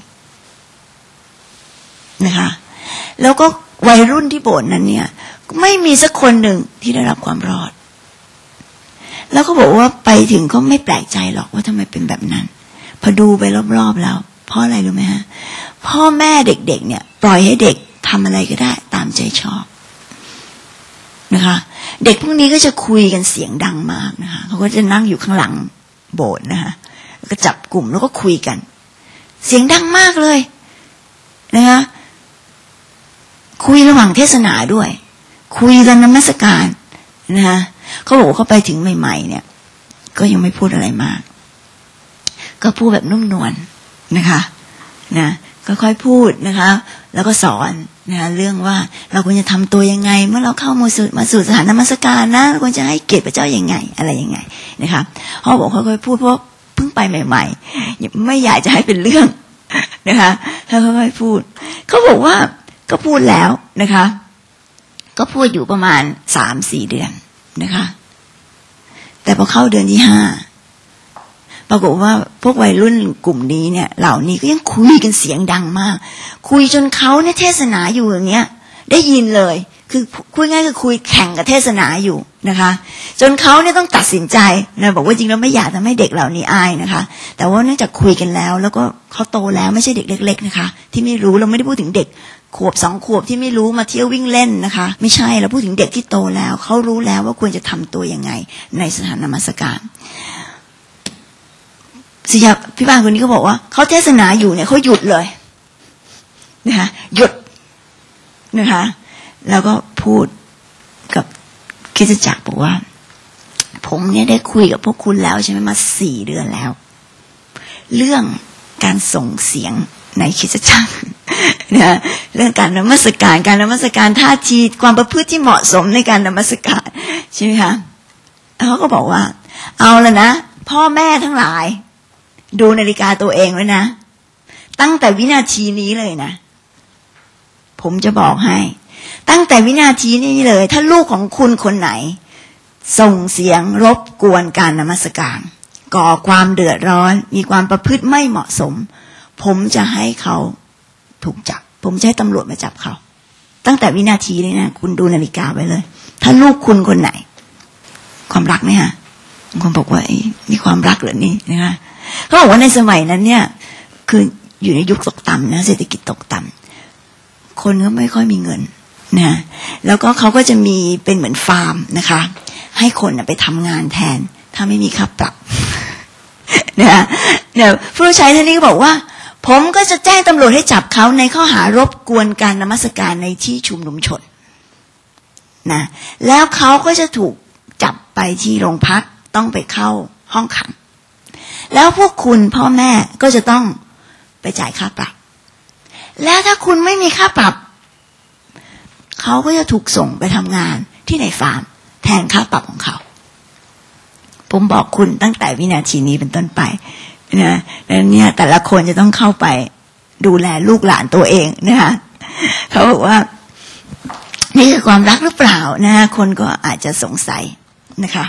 นะคะแล้วก็วัยรุ่นที่โบสถ์นั้นเนี่ยไม่มีสักคนหนึ่งที่ได้รับความรอดแล้วก็บอกว่าไปถึงก็ไม่แปลกใจหรอกว่าทำไมเป็นแบบนั้นพอดูไปรอบๆแล้วเพราะอะไรรู้ไหมฮะพ่อแม่เด็กๆเนี่ยปล่อยให้เด็กทำอะไรก็ได้ตามใจชอบนะคะเด็กพวกนี้ก็จะคุยกันเสียงดังมากนะคะเขาก็จะนั่งอยู่ข้างหลังโบสถ์นะคะแล้วก็จับกลุ่มแล้วก็คุยกันเสียงดังมากเลยนะคะคุยระหว่างเทศนาด้วยคุยกันนมัสการนะคะเขาบอกเขาไปถึงใหม่ๆเนี่ยก็ยังไม่พูดอะไรมากก็พูดแบบนุ่มนวลนะคะนะก็ค่อยพูดนะคะแล้วก็สอนนะเรื่องว่าเราควรจะทำตัวยังไงเมื่อเราเข้ามาสู่มาสู่สถานนมัสการนะเราควรจะให้เกียรติพระเจ้ายังไงอะไรยังไงนะคะเขาบอกเขาเคยพูดเพราะเพิ่งไปใหม่ๆไม่อยากจะให้เป็นเรื่องนะคะเขาค่อยๆพูดเขาบอกว่าก็พูดแล้วนะคะก็พูดอยู่ประมาณสามสี่เดือนนะคะแต่พอเข้าเดือนที่ห้าปรากฏว่าพวกวัยรุ่นกลุ่มนี้เนี่ยเหล่านี้ก็ยังคุยกันเสียงดังมากคุยจนเขาเนี่ยเทศนาอยู่อย่างเงี้ยได้ยินเลยคือคุยง่ายคือคุยแข่งกับเทศนาอยู่นะคะจนเขาเนี่ยต้องตัดสินใจนะบอกว่าจริงแล้วไม่อยากทำให้เด็กเหล่านี้อายนะคะแต่ว่าเนื่องจากคุยกันแล้วแล้วก็เขาโตแล้วไม่ใช่เด็กเล็กๆนะคะที่ไม่รู้เราไม่ได้พูดถึงเด็กขวบสองขวบที่ไม่รู้มาเที่ยววิ่งเล่นนะคะไม่ใช่เราพูดถึงเด็กที่โตแล้วเขารู้แล้วว่าควรจะทำตัวยังไงในสถานนมัสการสิยาพี่บ้านคนนี้ก็บอกว่าเขาเทศนาอยู่เนี่ยเขาหยุดเลยนะคะหยุดนะคะแล้วก็พูดกับคริสตจักรบอกว่าผมเนี่ยได้คุยกับพวกคุณแล้วใช่ไหมมาสี่เดือนแล้วเรื่องการส่งเสียงในคริสตจักรนะเรื่องการนมัสการการนมัสการท่าทีความประพฤติที่เหมาะสมในการนมัสการใช่ไหมคะเขาก็บอกว่าเอาละนะพ่อแม่ทั้งหลายดูนาฬิกาตัวเองไว้นะตั้งแต่วินาทีนี้เลยนะผมจะบอกให้ตั้งแต่วินาทีนี้เลยถ้าลูกของคุณคนไหนส่งเสียงรบกวนการนมัสการก่อความเดือดร้อนมีความประพฤติไม่เหมาะสมผมจะให้เขาถูกจับผมจะให้ตำรวจมาจับเขาตั้งแต่วินาทีนี้นะคุณดูนาฬิกาไว้เลยถ้าลูกคุณคนไหนความรักไหมฮะบางคนบอกว่ามีความรักเหรอนี่นะคะเขาบอกว่าในสมัยนั้นเนี่ยคืออยู่ในยุคตกต่ำนะเศรษฐกิจตกต่ำคนก็ไม่ค่อยมีเงินนะแล้วก็เขาก็จะมีเป็นเหมือนฟาร์มนะคะให้คนไปทำงานแทนถ้าไม่มีค่าปรับนะเนี่ยผู้ใช้ท่านนี้ก็บอกว่าผมก็จะแจ้งตำรวจให้จับเขาในข้อหารบกวนการนมัสการในที่ชุมนุมชนนะแล้วเขาก็จะถูกจับไปที่โรงพักต้องไปเข้าห้องขังแล้วพวกคุณพ่อแม่ก็จะต้องไปจ่ายค่าปรับแล้วถ้าคุณไม่มีค่าปรับเขาก็จะถูกส่งไปทำงานที่ในฟาร์มแทนค่าปรับของเขาผมบอกคุณตั้งแต่วินาทีนี้เป็นต้นไปนะแล้วเนี่ยแต่ละคนจะต้องเข้าไปดูแลลูกหลานตัวเองนะคะเขาบอกว่านี่คือความรักหรือเปล่านะคนก็อาจจะสงสัยนะคะ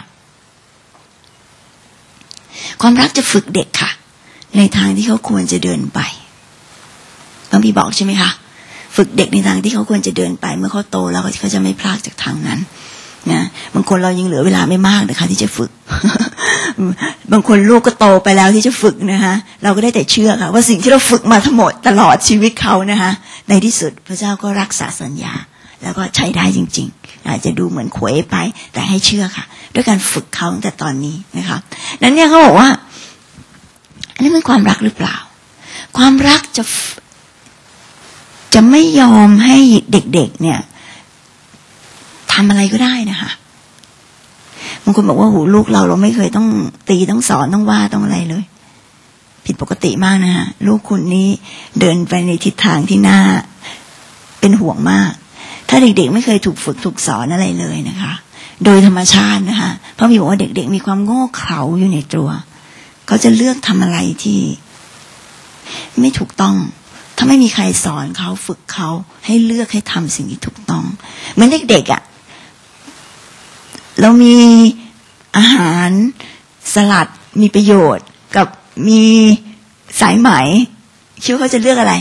ความรักจะฝึกเด็กค่ะในทางที่เขาควรจะเดินไปบางทีบอกใช่ไหมคะฝึกเด็กในทางที่เขาควรจะเดินไปเมื่อเขาโตแล้วเขาจะไม่พลาดจากทางนั้นนะบางคนเรายังเหลือเวลาไม่มากนะคะที่จะฝึก บางคนลูกก็โตไปแล้วที่จะฝึกนะคะเราก็ได้แต่เชื่อค่ะว่าสิ่งที่เราฝึกมาทั้งหมดตลอดชีวิตเขานะคะในที่สุดพระเจ้าก็รักษาสัญญาแล้วก็ใช้ได้จริงๆอาจจะดูเหมือนขวยไปแต่ให้เชื่อค่ะด้วยการฝึกเขาตั้งแต่ตอนนี้นะคะนั้นเนี่ยเขาบอกว่าอันนี้เป็นความรักหรือเปล่าความรักจะจะไม่ยอมให้เด็กๆเนี่ยทำอะไรก็ได้นะคะบางคนบอกว่าหูลูกเราเราไม่เคยต้องตีต้องสอนต้องว่าต้องอะไรเลยผิดปกติมากนะคะลูกคุณนี้เดินไปในทิศทางที่น่าเป็นห่วงมากถ้าเด็กๆไม่เคยถูกฝึกถูกสอนอะไรเลยนะคะโดยธรรมชาตินะคะเพราะมีบอกว่าเด็กๆมีความโง่เขลาอยู่ในตัวเขาจะเลือกทำอะไรที่ไม่ถูกต้องถ้าไม่มีใครสอนเขาฝึกเขาให้เลือกให้ทำสิ่งที่ถูกต้องเหมือนเด็กๆอ่ะเรามีอาหารสลัดมีประโยชน์กับมีสายไหมคิดว่าเขาจะเลือกอะไร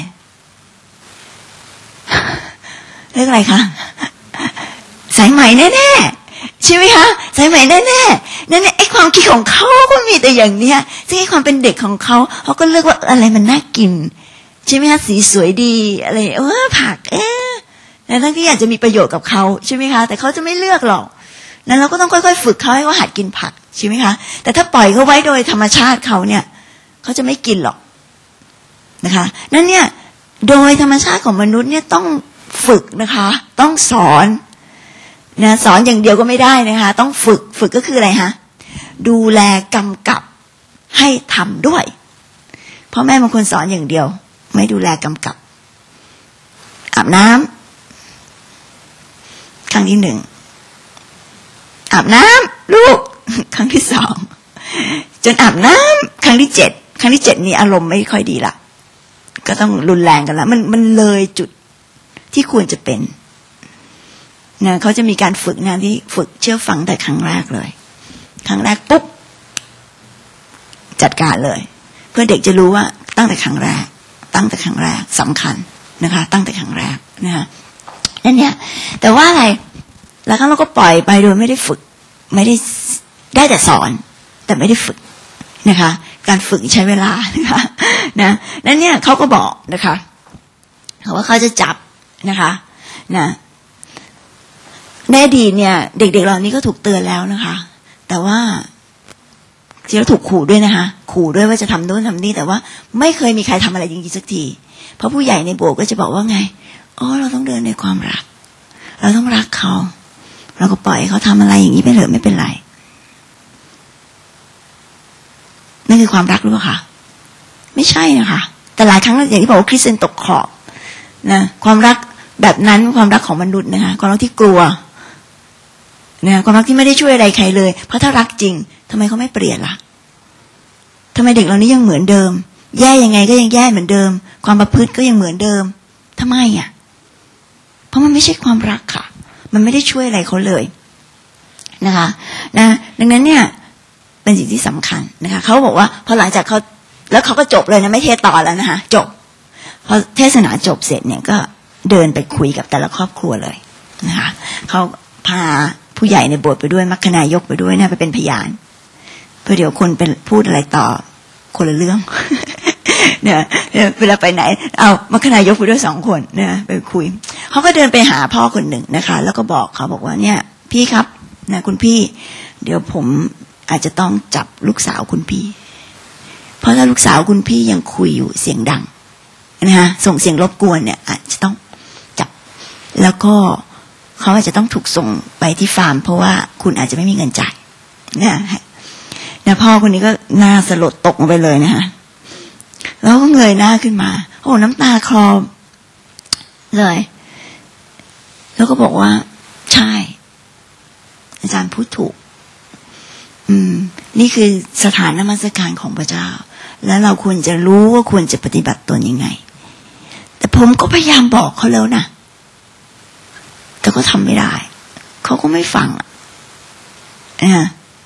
เลือกอะไรคะสายไหมแน่ๆใช่ไหมคะสายไหมแน่ๆนั่นไอ้ความคิดของเขาก็มีแต่อย่างเนี้ยซึ่งไอ้ความเป็นเด็กของเขาเขาก็เลือกว่าอะไรมันน่ากินใช่ไหมคะสีสวยดีอะไรเออผักเอ๊ะแต่ทั้งที่อยากจะมีประโยชน์กับเขาใช่ไหมคะแต่เขาจะไม่เลือกหรอกนั้นเราก็ต้องค่อยๆฝึกเขาให้เขาหัดกินผักใช่ไหมคะแต่ถ้าปล่อยเขาไว้โดยธรรมชาติเขาเนี่ยเขาจะไม่กินหรอกนะคะนั่นเนี่ยโดยธรรมชาติของมนุษย์เนี่ยต้องฝึกนะคะต้องสอนนะสอนอย่างเดียวก็ไม่ได้นะคะต้องฝึกฝึกก็คืออะไรฮะดูแลกำกับให้ทำด้วยพ่อแม่บางคนสอนอย่างเดียวไม่ดูแลกำกับอาบน้รั้งที่หนึ่งอาบน้ำลูกครั้งที่สองจนอาบน้ำครั้งที่เจ็ดครั้งที่เจ็ดนี่อารมณ์ไม่ค่อยดีละก็ต้องรุนแรงกันละมันมันเลยจุดที่ควรจะเป็นนะเขาจะมีการฝึกนะที่ฝึกเชื่อฟังแต่ครั้งแรกเลยครั้งแรกปุ๊บจัดการเลยเพื่อเด็กจะรู้ว่าตั้งแต่ครั้งแรกตั้งแต่ครั้งแรกสำคัญนะคะตั้งแต่ครั้งแรกนะคะนั่นเนี่ยแต่ว่าอะไรแล้วเราก็ปล่อยไปโดยไม่ได้ฝึกไม่ได้ได้แต่สอนแต่ไม่ได้ฝึกนะคะการฝึกใช้เวลานะคะนะนั่นเนี่ยเขาก็บอกนะคะเขาว่าเขาจะจับนะคะนะในอดีตเนี่ยเด็กๆเหล่านี้ก็ถูกเตือนแล้วนะคะแต่ว่าที่เราถูกขู่ด้วยนะคะขู่ด้วยว่าจะทำโน่นทำนี่แต่ว่าไม่เคยมีใครทำอะไรจริงๆสักทีเพราะผู้ใหญ่ในโบสถ์ก็จะบอกว่าไงอ๋อเราต้องเดินในความรักเราต้องรักเขาเราก็ปล่อยเขาทำอะไรอย่างนี้ไปเถอะไม่เป็นไรนั่นคือความรักหรือเปล่าคะไม่ใช่นะคะแต่หลายครั้งอย่างที่บอกว่าคริสเตียนตกขอบนะความรักแบบนั้นความรักของมนุษย์นะคะความรักที่กลัวนะความรักที่ไม่ได้ช่วยอะไรใครเลยเพราะถ้ารักจริงทำไมเขาไม่เปลี่ยนล่ะทำไมเด็กเหล่านี้ยังเหมือนเดิมแย่ยังไงก็ยังแย่เหมือนเดิมความประพฤติก็ยังเหมือนเดิมทำไมอ่ะเพราะมันไม่ใช่ความรักค่ะมันไม่ได้ช่วยอะไรเขาเลยนะคะนะดังนั้นเนี่ยเป็นสิ่งที่สำคัญนะคะเขาบอกว่าพอหลังจากเขาแล้วเขาก็จบเลยนะไม่เทศต่อแล้วนะคะจบพอเทศนาจบเสร็จเนี่ยก็เดินไปคุยกับแต่ละครอบครัวเลยนะคะเขาพาผู้ใหญ่ในโบสถ์ไปด้วยมัคคณายกไปด้วยนะไปเป็นพยานเพื่อเดี๋ยวคนเป็นพูดอะไรต่อคนละเรื่องเนี่ยเวลาไปไหนเอามัคคณายกไปด้วยสองคนนะไปคุยเขาก็เดินไปหาพ่อคนหนึ่งนะคะแล้วก็บอกเขาบอกว่าเนี่ยพี่ครับนะคุณพี่เดี๋ยวผมอาจจะต้องจับลูกสาวคุณพี่เพราะถ้าลูกสาวคุณพี่ยังคุยอยู่เสียงดังนะคะส่งเสียงรบกวนเนี่ยอาจจะต้องจับแล้วก็เขาอาจจะต้องถูกส่งไปที่ฟาร์มเพราะว่าคุณอาจจะไม่มีเงินจ่ายเนี่ยนะพ่อคนนี้ก็หน้าสลดตกลงไปเลยนะคะแล้วก็เงยหน้าขึ้นมาโอ้น้ำตาคลอเลยแล้วก็บอกว่าใช่อาจารย์พูดถูกอืมนี่คือสถานนมัสการของพระเจ้าแล้วเราควรจะรู้ว่าควรจะปฏิบัติตนยังไงแต่ผมก็พยายามบอกเขาแล้วนะแต่ก็ทำไม่ได้เขาก็ไม่ฟังอ่ะนะ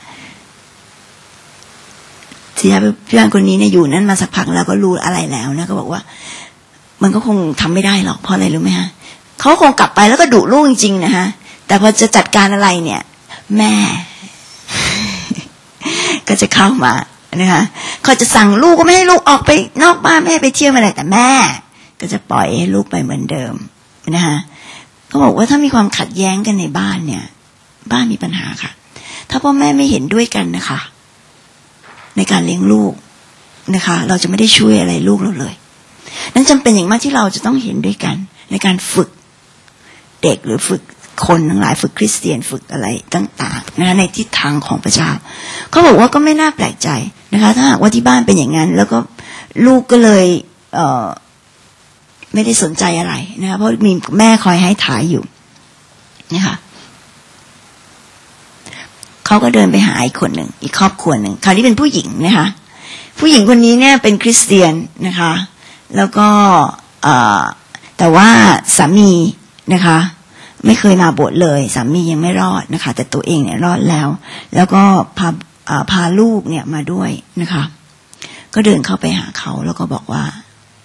ที่พี่บ้านคนนี้เนี่ยอยู่นั้นมาสักพักแล้วก็รู้อะไรแล้วนะก็บอกว่ามันก็คงทำไม่ได้หรอกเพราะอะไรรู้ไหมฮะเขาคงกลับไปแล้วก็ดุลูกจริงๆนะฮะแต่พอจะจัดการอะไรเนี่ยแม่ ก็จะเข้ามานะคะเขาจะสั่งลูกก็ไม่ให้ลูกออกไปนอกบ้านไม่ให้ไปเที่ยวอะไรแต่แม่ก็จะปล่อยให้ลูกไปเหมือนเดิมนะคะเขาบอกว่าถ้ามีความขัดแย้งกันในบ้านเนี่ยบ้านมีปัญหาค่ะถ้าพ่อแม่ไม่เห็นด้วยกันนะคะในการเลี้ยงลูกนะคะเราจะไม่ได้ช่วยอะไรลูกเราเลยนั้นจำเป็นอย่างมากที่เราจะต้องเห็นด้วยกันในการฝึกเด็กหรือฝึกคนทั้งหลายฝึกคริสเตียนฝึกอะไรต่างๆนะคะในทิศทางของพระเจ้าเขาบอกว่าก็ไม่น่าแปลกใจนะคะถ้าหากว่าที่บ้านเป็นอย่างนั้นแล้วก็ลูกก็เลยเอ่อไม่ได้สนใจอะไรนะคะเพราะมีแม่คอยให้ถ่ายอยู่นะคะเขาก็เดินไปหาอีกคนหนึ่งอีกครอบครัวหนึ่งคราวนี้เป็นผู้หญิงนะคะผู้หญิงคนนี้เนี่ยเป็นคริสเตียนนะคะแล้วก็แต่ว่าสามีนะคะไม่เคยมาโบสถ์เลยสามียังไม่รอดนะคะแต่ตัวเองเนี่ยรอดแล้วแล้วก็พาพาลูกเนี่ยมาด้วยนะคะก็เดินเข้าไปหาเขาแล้วก็บอกว่า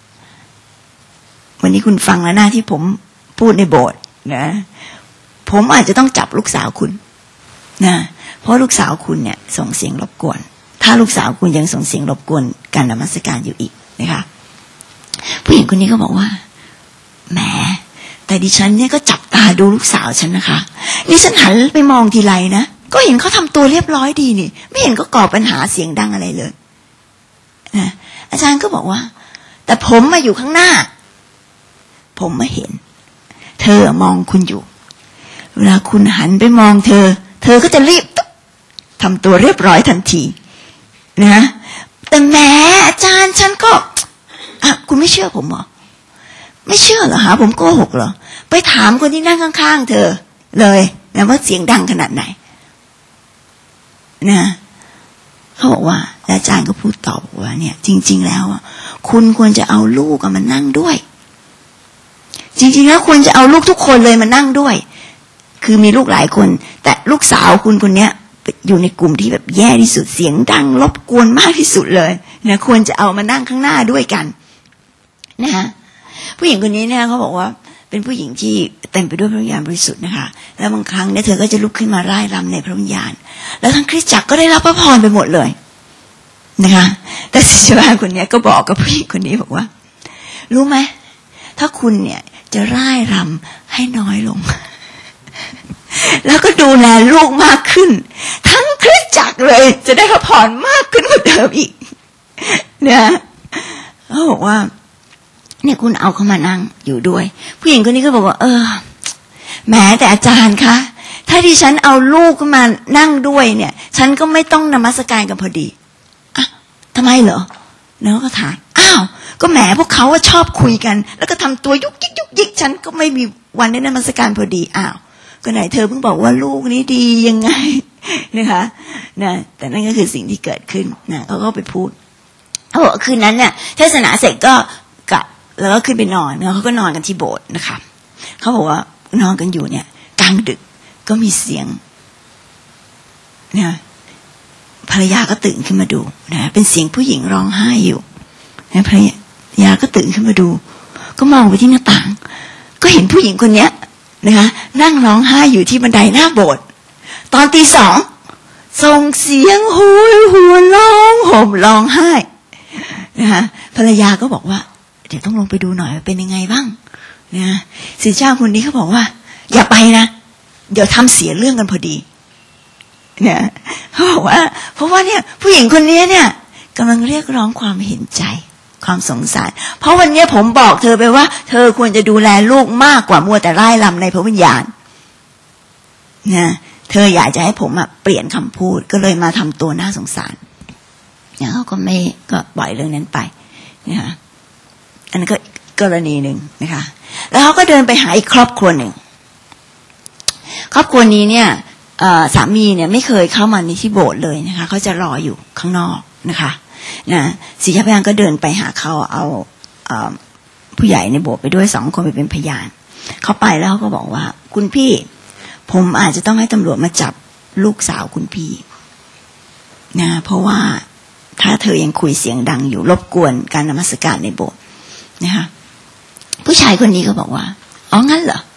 วันนี้คุณฟังแล้วนะที่ผมพูดในโบสถ์นะผมอาจจะต้องจับลูกสาวคุณนะเพราะลูกสาวคุณเนี่ยส่งเสียงรบกวนถ้าลูกสาวคุณยังส่งเสียงรบกวนการนมัสการอยู่อีกนะคะผู้หญิงคนนี้ก็บอกว่าแหมแต่ดิฉันเนี่ยก็จับตาดูลูกสาวฉันนะคะนี่ฉันหันไปมองทีไรนะก็เห็นเขาทำตัวเรียบร้อยดีนี่ไม่เห็นก็ก่อปัญหาเสียงดังอะไรเลยนะอาจารย์ก็บอกว่าแต่ผมมาอยู่ข้างหน้าผมไม่เห็นเธอมองคุณอยู่เวลาคุณหันไปมองเธอเธอก็จะรีบทำตัวเรียบร้อยทันทีนะแต่แหมอาจารย์ฉันก็อ่ะคุณไม่เชื่อผมเหรอไม่เชื่อเหรอฮะผมโกหกเหรอไปถามคนที่นั่งข้างๆเธอเลยนะว่าเสียงดังขนาดไหนนะเขาบอกว่าอาจารย์ก็พูดตอบว่าเนี่ยจริงๆแล้วคุณควรจะเอาลูกมานั่งด้วยจริงๆแล้วควรจะเอาลูกทุกคนเลยมานั่งด้วยคือมีลูกหลายคนแต่ลูกสาวคุณคนเนี้ยอยู่ในกลุ่มที่แบบแย่ที่สุดเสียงดังรบกวนมากที่สุดเลยนะควรจะเอามานั่งข้างหน้าด้วยกันนะฮะผู้หญิงคนนี้เนี่ยเขาบอกว่าเป็นผู้หญิงที่เต็มไปด้วยพระวิญญาณบริสุทธิ์นะคะแล้วบางครั้งเนี่ยเธอก็จะลุกขึ้นมาร่ายรำในพระวิญญาณแล้วทั้งคริสตจักรก็ได้รับพระพรไปหมดเลยนะคะแต่ศิษยาคนนี้ก็บอกกับผู้หญิงคนนี้บอกว่ารู้ไหมถ้าคุณเนี่ยจะร่ายรำให้น้อยลงแล้วก็ดูแลลูกมากขึ้นทั้งคริสตจักรเลยจะได้พระพรมากขึ้นกว่าเดิมอีกเนี่ยเขาบอกว่าเนี่ยคุณเอาเขามานั่งอยู่ด้วยผู้หญิงคนนี้ก็บอกว่าเออแหมแต่อาจารย์คะถ้าดิฉันเอาลูกมานั่งด้วยเนี่ยฉันก็ไม่ต้องนมัสการกันพอดีอ่ะทำไมเหรอแล้วก็ถามอ้าวก็แหมพวกเขาว่าชอบคุยกันแล้วก็ทำตัวยุกยิกยุกยิกฉันก็ไม่มีวันได้นมัสการพอดีอ้าวก็ไหนเธอเพิ่งบอกว่าลูกนี้ดียังไงนะคะนะแต่นั่นก็คือสิ่งที่เกิดขึ้นนะเขาก็ไปพูดเขาบอกคืนนั้นเนี่ยเทศนาเสร็จก็กลับแล้วก็ขึ้นไปนอนแล้วเขาก็นอนกันที่โบสถ์นะคะเขาบอกว่านอนกันอยู่เนี่ยกลางดึกก็มีเสียงนะภรรยาก็ตื่นขึ้นมาดูนะเป็นเสียงผู้หญิงร้องไห้อยู่นะภรรยาก็ตื่นขึ้นมาดูก็มองไปที่หน้าต่างก็เห็นผู้หญิงคนเนี้ยนะคะนั่งร้องไห้อยู่ที่บันไดหน้าโบสถ์ตอนตีสองส่งเสียงโหยหวนร้องห่มร้องไห้นะคะภรรยาก็บอกว่าเดี๋ยวต้องลงไปดูหน่อยเป็นยังไงบ้างนะศิษย์เจ้าคนนี้เขาบอกว่าอย่าไปนะเดี๋ยวทำเสียเรื่องกันพอดีเนี่ยเขาบอกว่าเพราะว่าเนี่ยผู้หญิงคนนี้เนี่ยกำลังเรียกร้องความเห็นใจความสงสารเพราะวันนี้ผมบอกเธอไปว่าเธอควรจะดูแลลูกมากกว่ามัวแต่ร่ายรำในพระวิญญาณนะเธออยากจะให้ผมอ่ะเปลี่ยนคำพูดก็เลยมาทำตัวน่าสงสารเนี่ยเขาก็ไม่ก็ปล่อยเรื่องนั้นไปนะคะอันนั้นก็กรณีหนึ่งนะคะแล้วเขาก็เดินไปหาอีกครอบครัวหนึ่งครอบครัวนี้เนี่ยสามีเนี่ยไม่เคยเข้ามาในที่โบสถ์เลยนะคะเขาจะรออยู่ข้างนอกนะคะนะศิษยาพยานก็เดินไปหาเขาเอาผู้ใหญ่ในโบสถ์ไปด้วยสองคนไปเป็นพยานเขาไปแล้วเขาก็บอกว่าคุณพี่ผมอาจจะต้องให้ตำรวจมาจับลูกสาวคุณพี่นะเพราะว่าถ้าเธอยังคุยเสียงดังอยู่รบกวนการนมัสการในโบสถ์นะคะผู้ชายคนนี้ก็บอกว่าอ๋องั้นเหรอ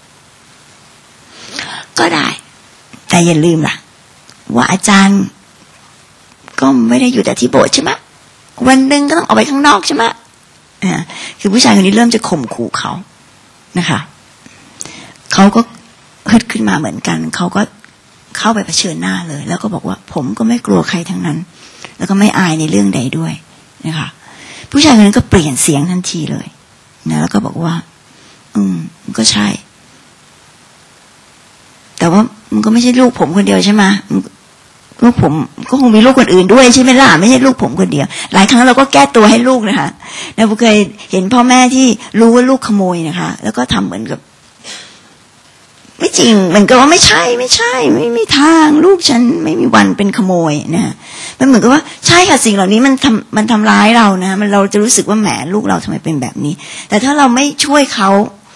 ก็ได้แต่อย่าลืมล่ะว่าอาจารย์ก็ไม่ได้อยู่แต่ที่โบสถ์ใช่ไหมวันหนึ่งก็ต้องออกไปข้างนอกใช่ไหมอ่าคือผู้ชายคนนี้เริ่มจะข่มขู่เขานะคะเขาก็ฮึดขึ้นมาเหมือนกันเขาก็เข้าไปเผชิญหน้าเลยแล้วก็บอกว่าผมก็ไม่กลัวใครทั้งนั้นแล้วก็ไม่อายในเรื่องใดด้วยนะคะผู้ชายคนนั้นก็เปลี่ยนเสียงทันทีเลยนะแล้วก็บอกว่าอืมมันก็ใช่แต่ว่ามันก็ไม่ใช่ลูกผมคนเดียวใช่ไหมลูกผมก็คงมีลูกคนอื่นด้วยใช่ไหมล่ะไม่ใช่ลูกผมคนเดียวหลายครั้งเราก็แก้ตัวให้ลูกนะคะเราเคยเห็นพ่อแม่ที่รู้ว่าลูกขโมยนะคะแล้วก็ทำเหมือนกับไม่จริงเหมือนกับว่าไม่ใช่ไม่ใช่ไม่มีทางลูกฉันไม่มีวันเป็นขโมยนะมันเหมือนกับว่าใช่ค่ะสิ่งเหล่านี้มันทำมันทำร้ายเรานะมันเราจะรู้สึกว่าแหมลูกเราทำไมเป็นแบบนี้แต่ถ้าเราไม่ช่วยเขา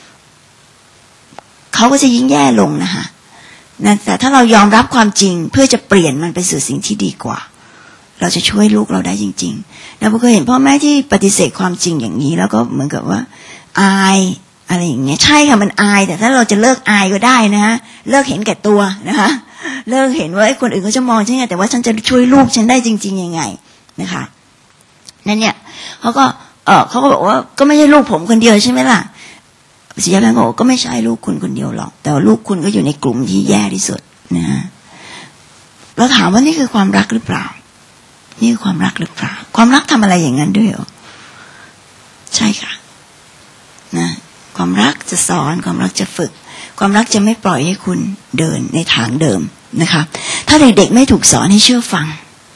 เขาก็จะยิ่งแย่ลงนะคะนะแต่ถ้าเรายอมรับความจริงเพื่อจะเปลี่ยนมันไปสู่สิ่งที่ดีกว่าเราจะช่วยลูกเราได้จริงๆนะผมเคยเห็นพ่อแม่ที่ปฏิเสธความจริงอย่างนี้แล้วก็เหมือนกับว่าอายอะไรอย่างเงี้ยใช่ค่ะมันอายแต่ถ้าเราจะเลิกอายก็ได้นะฮะเลิกเห็นแก่ตัวนะคะเลิกเห็นว่าคนอื่นเขาจะมองฉันไงแต่ว่าฉันจะช่วยลูกฉันได้จริงๆยังไงนะคะนั่นเนี่ยเขาก็เออเขาก็บอกว่าก็ไม่ใช่ลูกผมคนเดียวใช่ไหมล่ะศิษยาพยานบอกก็ไม่ใช่ลูกคุณคนเดียวหรอกแต่ว่าลูกคุณก็อยู่ในกลุ่มที่แย่ที่สุดนะฮะเราถามว่านี่คือความรักหรือเปล่านี่คือความรักหรือเปล่าความรักทำอะไรอย่างนั้นด้วยเหรอใช่ค่ะนะความรักจะสอนความรักจะฝึกความรักจะไม่ปล่อยให้คุณเดินในทางเดิมนะคะถ้าเด็กๆไม่ถูกสอนให้เชื่อฟัง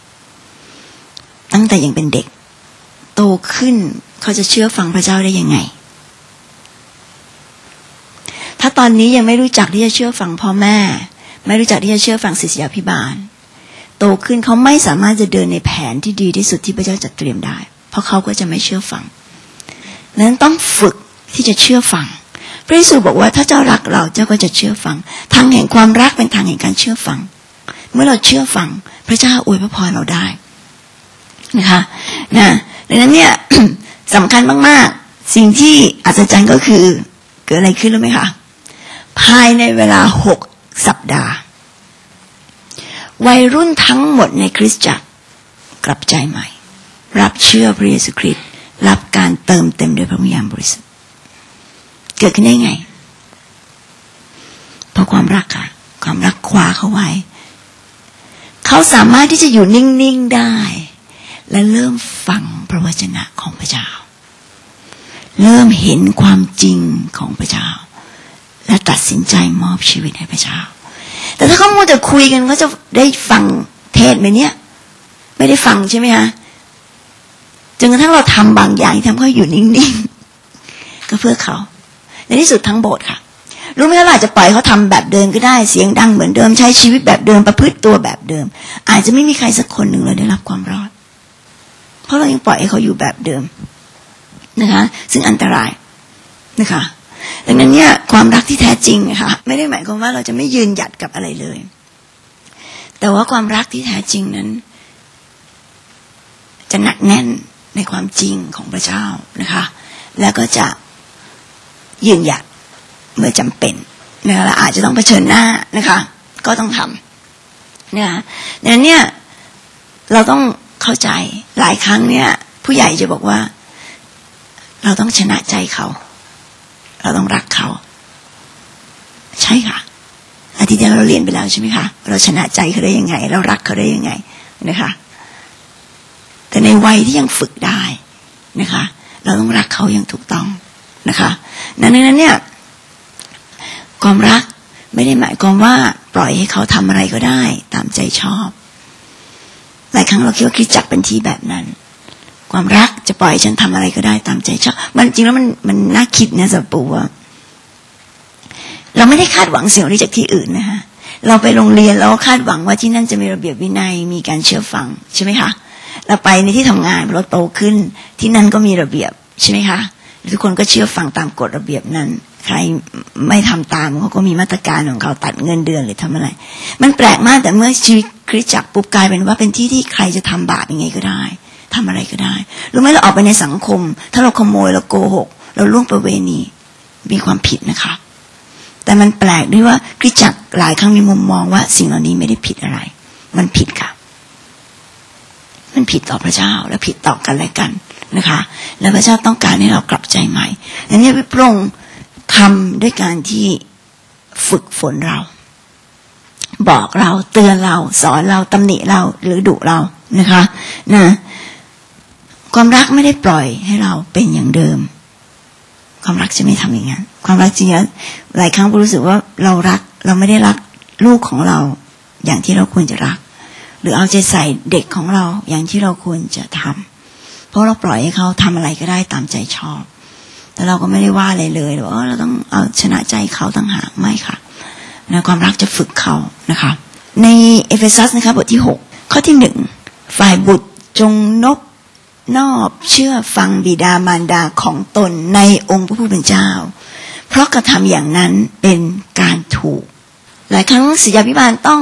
ตั้งแต่ยังเป็นเด็กโตขึ้นเขาจะเชื่อฟังพระเจ้าได้ยังไงถ้าตอนนี้ยังไม่รู้จักที่จะเชื่อฟังพ่อแม่ไม่รู้จักที่จะเชื่อฟังศิษยาภิบาลโตขึ้นเขาไม่สามารถจะเดินในแผนที่ดีที่สุดที่พระเจ้าจัดเตรียมได้เพราะเขาก็จะไม่เชื่อฟังนั้นต้องฝึกที่จะเชื่อฟังพระเยซูบอกว่าถ้าเจ้ารักเราเจ้าก็จะเชื่อฟังทางแห่งความรักเป็นทางแห่งการเชื่อฟังเมื่อเราเชื่อฟังพระเจ้าอวยพระพรเราได้นะคะนะดังนั้นเนี่ย สำคัญมากๆสิ่งที่อัศจรรย์ก็คือเกิดอะไรขึ้นรู้ไหมคะภายในเวลาหกสัปดาห์วัยรุ่นทั้งหมดในคริสตจักรกลับใจใหม่รับเชื่อพระเยซูคริสต์รับการเติมเต็มด้วยพระวิญญาณบริสุทธิ์เกิดขึ้นได้ไงเพราะความรักค่ะความรักคว้าเขาไว้เขาสามารถที่จะอยู่นิ่งๆได้และเริ่มฟังพระวจนะของพระเจ้าเริ่มเห็นความจริงของพระเจ้าและตัดสินใจมอบชีวิตให้พระเจ้าแต่ถ้าเขามัวแต่คุยกันเขาจะได้ฟังเทศไหมเนี่ยไม่ได้ฟังใช่ไหมคะจนกระทั่งเราทำบางอย่างทำเขาอยู่นิ่งๆก็เพื่อเขาในที่สุดทั้งโบสถ์ค่ะรู้ไหมว่าเราอาจจะปล่อยเขาทำแบบเดิมก็ได้เสียงดังเหมือนเดิมใช้ชีวิตแบบเดิมประพฤติตัวแบบเดิมอาจจะไม่มีใครสักคนหนึ่งเลยได้รับความรอดเพราะเรายังปล่อยให้เขาอยู่แบบเดิมนะคะซึ่งอันตรายนะคะดังนั้นเนี่ยความรักที่แท้จริงนะคะไม่ได้หมายความว่าเราจะไม่ยืนหยัดกับอะไรเลยแต่ว่าความรักที่แท้จริงนั้นจะหนักแน่นในความจริงของพระเจ้านะคะแล้วก็จะยืนหยัดเมื่อจำเป็นนะคะและอาจจะต้องเผชิญหน้านะคะก็ต้องทำนะคะดังนั้นเนี่ยเราต้องเข้าใจหลายครั้งเนี่ยผู้ใหญ่จะบอกว่าเราต้องชนะใจเขาเราต้องรักเขาใช่ค่ะอาทิตย์ที่เราเรียนไปแล้วใช่ไหมคะเราชนะใจเขาได้ยังไงเรารักเขาได้ยังไงนะคะแต่ในวัยที่ยังฝึกได้นะคะเราต้องรักเขาอย่างถูกต้องนะคะดังนั้นเนี่ยความรักไม่ได้หมายความว่าปล่อยให้เขาทำอะไรก็ได้ตามใจชอบหลายครั้งเราคิดว่าคริสตจักรเป็นที่แบบนั้นความรักจะปล่อยฉันทำอะไรก็ได้ตามใจชอบมันจริงแล้วมันมันน่าคิดนะสับปูว่าเราไม่ได้คาดหวังสิ่งนี้จากที่อื่นนะคะเราไปโรงเรียนเราคาดหวังว่าที่นั่นจะมีระเบียบวินัยมีการเชื่อฟังใช่ไหมคะเราไปในที่ทำงานเราโตขึ้นที่นั่นก็มีระเบียบใช่ไหมคะทุกคนก็เชื่อฟังตามกฎระเบียบนั้นใครไม่ทำตามเขาก็มีมาตรการของเขาตัดเงินเดือนหรือทำอะไรมันแปลกมากแต่เมื่อชีวิตคริสตจักรปุ๊บกลายเป็นว่าเป็นที่ที่ใครจะทำบาปยังไงก็ได้ทำอะไรก็ได้รู้ไหมเราออกไปในสังคมถ้าเราขโมยเราโกหกเราล่วงประเวณีมีความผิดนะคะแต่มันแปลกด้วยว่าคริสตจักรหลายครั้งมีมุมมองว่าสิ่งเหล่านี้ไม่ได้ผิดอะไรมันผิดค่ะมันผิดต่อพระเจ้าและผิดต่อกันและกันนะคะและพระเจ้าต้องการให้เรากลับใจใหม่ดังนั้นพระองค์ทำด้วยการที่ฝึกฝนเราบอกเราเตือนเราสอนเราตำหนิเราหรือดุเรานะคะนะความรักไม่ได้ปล่อยให้เราเป็นอย่างเดิมความรักจะไม่ทำอย่างนั้นความรักจริงๆหลายครั้งรู้สึกว่าเรารักเราไม่ได้รักลูกของเราอย่างที่เราควรจะรักหรือเอาใจใส่เด็กของเราอย่างที่เราควรจะทำเพราะเราปล่อยให้เขาทำอะไรก็ได้ตามใจชอบแต่เราก็ไม่ได้ว่าอะไรเลยว่าเราต้องเอาชนะใจเขาต่างหากไม่ค่ะนะความรักจะฝึกเขานะคะในเอเฟซัสนะคะบทที่หกข้อที่หนึ่งฝ่ายบุตรจงนบนอบเชื่อฟังบิดามารดาของตนในองค์พระผู้เป็นเจ้าเพราะกระทำอย่างนั้นเป็นการถูกหลายครั้งศิษยาภิบาลต้อง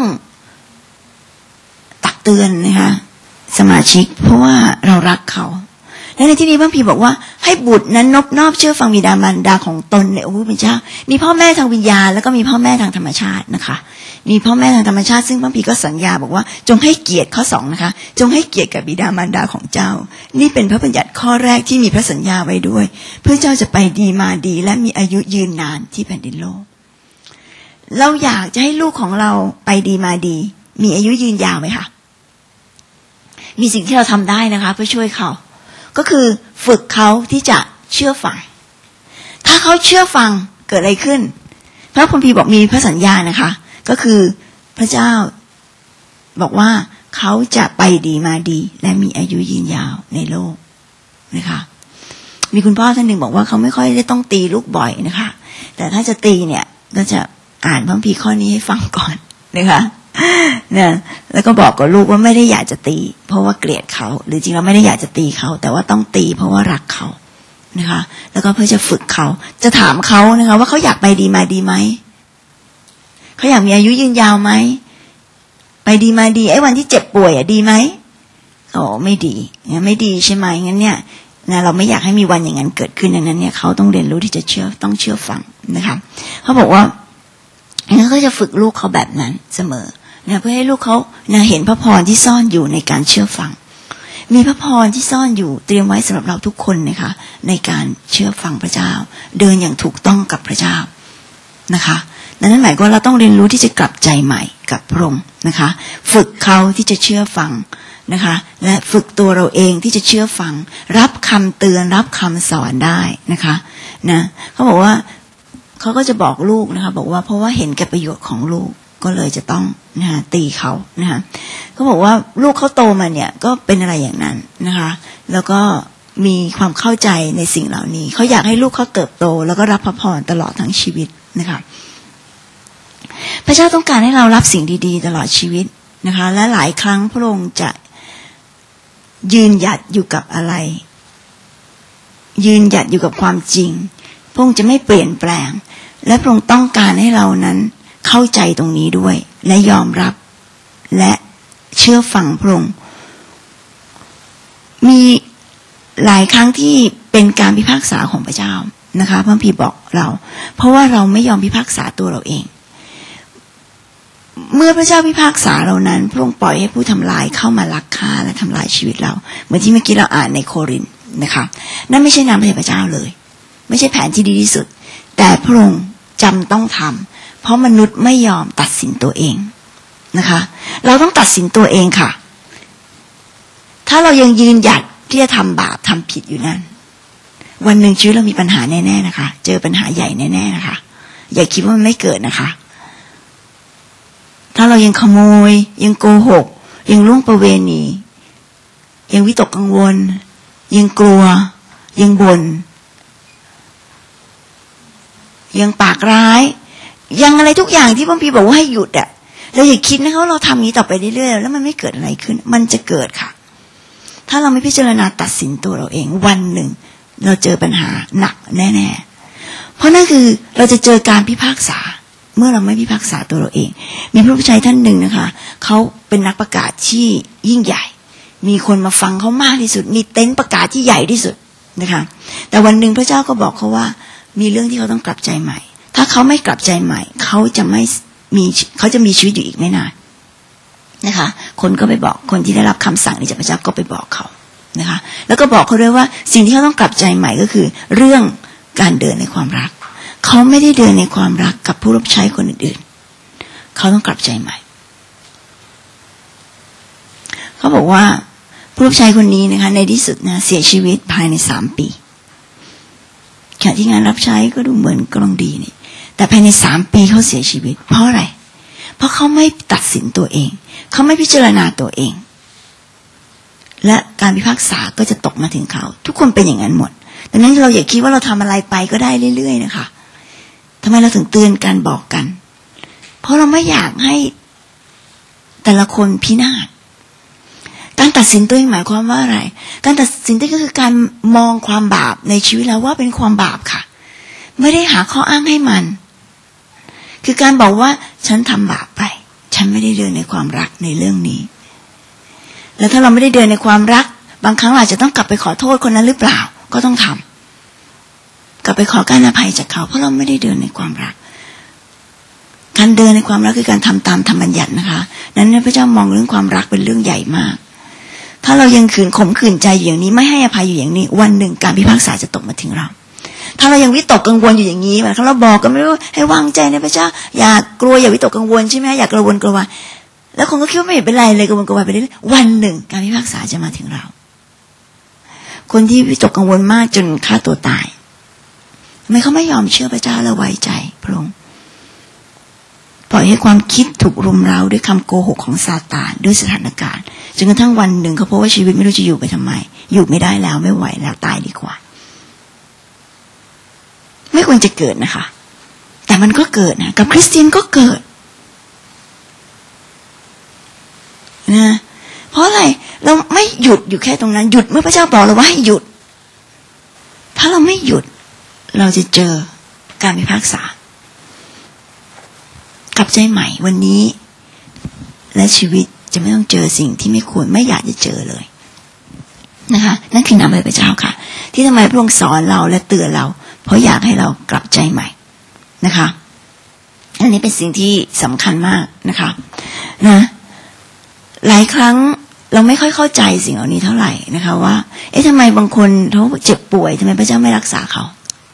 ตักเตือนนะคะสมาชิกเพราะว่าเรารักเขาและในที่นี้พระพีบอกว่าให้บุตรนั้นนบนอบเชื่อฟังบิดามารดาของตนในองค์พระผู้เป็นเจ้ามีพ่อแม่ทางวิญญาณแล้วก็มีพ่อแม่ทางธรรมชาตินะคะมีพ่อแม่ทางธรรมชาติซึ่งพระพีก็สัญญาบอกว่าจงให้เกียรติข้อสองนะคะจงให้เกียรติกับบิดามารดาของเจ้านี่เป็นพระบัญญัติข้อแรกที่มีพระสัญญาไว้ด้วยเพื่อเจ้าจะไปดีมาดีและมีอายุยืนนานที่แผ่นดินโลกเราอยากจะให้ลูกของเราไปดีมาดีมีอายุยืนยาวไหมคะมีสิ่งที่เราทำได้นะคะเพื่อช่วยเขาก็คือฝึกเขาที่จะเชื่อฟังถ้าเขาเชื่อฟังเกิดอะไรขึ้นพระคัมภีร์บอกมีพระสัญญานะคะก็คือพระเจ้าบอกว่าเขาจะไปดีมาดีและมีอายุยืนยาวในโลกนะคะมีคุณพ่อท่านหนึ่งบอกว่าเขาไม่ค่อยได้ต้องตีลูกบ่อยนะคะแต่ถ้าจะตีเนี่ยก็จะอ่านพระคัมภีร์ข้อนี้ให้ฟังก่อนนะคะเนี่ยแล้วก็บอกกับลูกว่าไม่ได้อยากจะตีเพราะว่าเกลียดเขาหรือจริงเราไม่ได้อยากจะตีเขาแต่ว่าต้องตีเพราะว่ารักเขานะคะแล้วก็เพื่อจะฝึกเขาจะถามเขานะคะว่าเขาอยากไปดีมาดีไหมเขาอยากมีอายุยืนยาวไหมไปดีมาดีไอ้วันที่เจ็บป่วยอ่ะดีไหมโอ้ไม่ดีงั้นไม่ดีใช่ไหมงั้นเนี่ยนะเราไม่อยากให้มีวันอย่างนั้นเกิดขึ้นดังนั้นเนี่ยเขาต้องเรียนรู้ที่จะเชื่อต้องเชื่อฟังนะคะเขาบอกว่างั้นก็จะฝึกลูกเขาแบบนั้นเสมอนะเพื่อให้ลูกเขานะเห็นพระพรที่ซ่อนอยู่ในการเชื่อฟังมีพระพรที่ซ่อนอยู่เตรียมไว้สำหรับเราทุกคนนะคะในการเชื่อฟังพระเจ้าเดินอย่างถูกต้องกับพระเจ้านะคะดังนั้นหมายความว่าเราต้องเรียนรู้ที่จะกลับใจใหม่กับพระองค์นะคะฝึกเขาที่จะเชื่อฟังนะคะและฝึกตัวเราเองที่จะเชื่อฟังรับคำเตือนรับคำสอนได้นะคะนะเขาบอกว่าเขาก็จะบอกลูกนะคะบอกว่าเพราะว่าเห็นแก่ประโยชน์ของลูกก็เลยจะต้องนะตีเขานะคะเขาบอกว่าลูกเขาโตมาเนี่ยก็เป็นอะไรอย่างนั้นนะคะแล้วก็มีความเข้าใจในสิ่งเหล่านี้เขาอยากให้ลูกเขาเติบโตแล้วก็รับพระพรตลอดทั้งชีวิตนะคะพระเจ้าต้องการให้เรารับสิ่งดีๆตลอดชีวิตนะคะและหลายครั้งพระองค์จะยืนหยัดอยู่กับอะไรยืนหยัดอยู่กับความจริงพระองค์จะไม่เปลี่ยนแปลงและพระองค์ต้องการให้เรานั้นเข้าใจตรงนี้ด้วยและยอมรับและเชื่อฟังพระองค์มีหลายครั้งที่เป็นการพิพากษาของพระเจ้านะคะพระคัมภีร์บอกเราเพราะว่าเราไม่ยอมพิพากษาตัวเราเองเมื่อพระเจ้าพิพากษาเรานั้นพระองค์ปล่อยให้ผู้ทำลายเข้ามาลักฆ่าและทำลายชีวิตเราเหมือนที่เมื่อกี้เราอ่านในโครินธ์นะคะนั่นไม่ใช่นำพระเจ้าเลยไม่ใช่แผนที่ดีที่สุดแต่พระองค์จำต้องทำเพราะมนุษย์ไม่ยอมตัดสินตัวเองนะคะเราต้องตัดสินตัวเองค่ะถ้าเรายังยืนหยัดที่จะทำบาปทำผิดอยู่นั่นวันหนึ่งชีวิตเรามีปัญหาแน่ๆนะคะเจอปัญหาใหญ่แน่ๆนะคะอย่าคิดว่ามันไม่เกิดนะคะถ้าเรายังขโมยยังโกหกยังล่วงประเวณียังวิตกกังวลยังกลัวยังบ่นยังปากร้ายยังอะไรทุกอย่างที่พระคัมภีร์บอกว่าให้หยุดอ่ะเราอย่าคิดนะคะว่าเราทำนี้ต่อไปเรื่อยๆแล้วมันไม่เกิดอะไรขึ้นมันจะเกิดค่ะถ้าเราไม่พิจารณาตัดสินตัวเราเองวันหนึ่งเราเจอปัญหาหนักแน่ๆเพราะนั่นคือเราจะเจอการพิพากษาเมื่อเราไม่พิพากษาตัวเราเองมีพระผู้ชายท่านหนึ่งนะคะเขาเป็นนักประกาศที่ยิ่งใหญ่มีคนมาฟังเขามากที่สุดมีเต็นท์ประกาศที่ใหญ่ที่สุดนะคะแต่วันหนึ่งพระเจ้าก็บอกเขาว่ามีเรื่องที่เขาต้องกลับใจใหม่ถ้าเขาไม่กลับใจใหม่เขาจะไม่มีเขาจะมีชีวิตอยู่อีกไม่นานนะคะคนก็ไปบอกคนที่ได้รับคำสั่งนี้จากพระเจ้าก็ไปบอกเขานะคะแล้วก็บอกเขาด้วยว่าสิ่งที่เขาต้องกลับใจใหม่ก็คือเรื่องการเดินในความรักเขาไม่ได้เดินในความรักกับผู้รับใช้คนอื่นๆเขาต้องกลับใจใหม่เขาบอกว่าผู้รับใช้คนนี้นะคะในที่สุดนะเสียชีวิตภายในสามปีขณะที่งานรับใช้ก็ดูเหมือนกำลังดีนี่แต่ภายในสามปีเขาเสียชีวิตเพราะอะไรเพราะเขาไม่ตัดสินตัวเองเขาไม่พิจารณาตัวเองและการพิพากษาก็จะตกมาถึงเขาทุกคนเป็นอย่างนั้นหมดดังนั้นเราอย่าคิดว่าเราทำอะไรไปก็ได้เรื่อยๆนะคะทำไมเราถึงเตือนกันบอกกันเพราะเราไม่อยากให้แต่ละคนพินาศการตัดสินตัวเองหมายความว่าอะไรการตัดสินตัวเองก็คือการมองความบาปในชีวิตเราว่าเป็นความบาปค่ะไม่ได้หาข้ออ้างให้มันคือการบอกว่าฉันทำบาปไปฉันไม่ได้เดินในความรักในเรื่องนี้แล้วถ้าเราไม่ได้เดินในความรักบางครั้งเราอาจจะต้องกลับไปขอโทษคนนั้นหรือเปล่าก็ต้องทำกลับไปขอการอภัยจากเขาเพราะเราไม่ได้เดินในความรักการเดินในความรักคือการทำตามธรรมบัญญัตินะคะนั้นพระเจ้ามองเรื่องความรักเป็นเรื่องใหญ่มากถ้าเรายังขืนข่มขืนใจอยู่อย่างนี้ไม่ให้อภัยอยู่อย่างนี้วันหนึ่งการพิพากษาจะตกมาถึงเราถ้าเรายังวิตกกังวลอยู่อย่างนี้แบบเราบอกกันไม่รู้ให้วางใจในพระเจ้าอย่ากลัวอย่าวิตกกังวลใช่ไหมอย่ากระวนกระวายแล้วคนก็คิดว่าไม่เป็นไรเลยกระวนกระวายไปเรื่อยๆวันหนึ่งการพิพากษาจะมาถึงเราคนที่วิตกกังวลมากจนฆ่าตัวตายทำไมเขาไม่ยอมเชื่อพระเจ้าและไว้ใจพระองค์ปล่อยให้ความคิดถูกรุมเร้าด้วยคำโกหกของซาตานด้วยสถานการณ์จนกระทั่งวันหนึ่งเขาพบว่าชีวิตไม่รู้จะอยู่ไปทำไมอยู่ไม่ได้แล้วไม่ไหวแล้วตายดีกว่าไม่ควรจะเกิดนะคะแต่มันก็เกิดนะกับคริสเตียนก็เกิดนะเพราะอะไรเราไม่หยุดอยู่แค่ตรงนั้นหยุดเมื่อพระเจ้าบอกเราว่าให้หยุดถ้าเราไม่หยุดเราจะเจอการพิพากษากลับใจใหม่วันนี้และชีวิตจะไม่ต้องเจอสิ่งที่ไม่ควรไม่อยากจะเจอเลยนะคะนั่นคือนำไปพระเจ้าค่ะที่ทำไมพระองค์สอนเราและเตือนเราเพราะอยากให้เรากลับใจใหม่นะคะอันนี้เป็นสิ่งที่สำคัญมากนะคะนะหลายครั้งเราไม่ค่อยเข้าใจสิ่งเหล่านี้เท่าไหร่นะคะว่าเอ๊ะทำไมบางคนเขาเจ็บป่วยทำไมพระเจ้าไม่รักษาเขา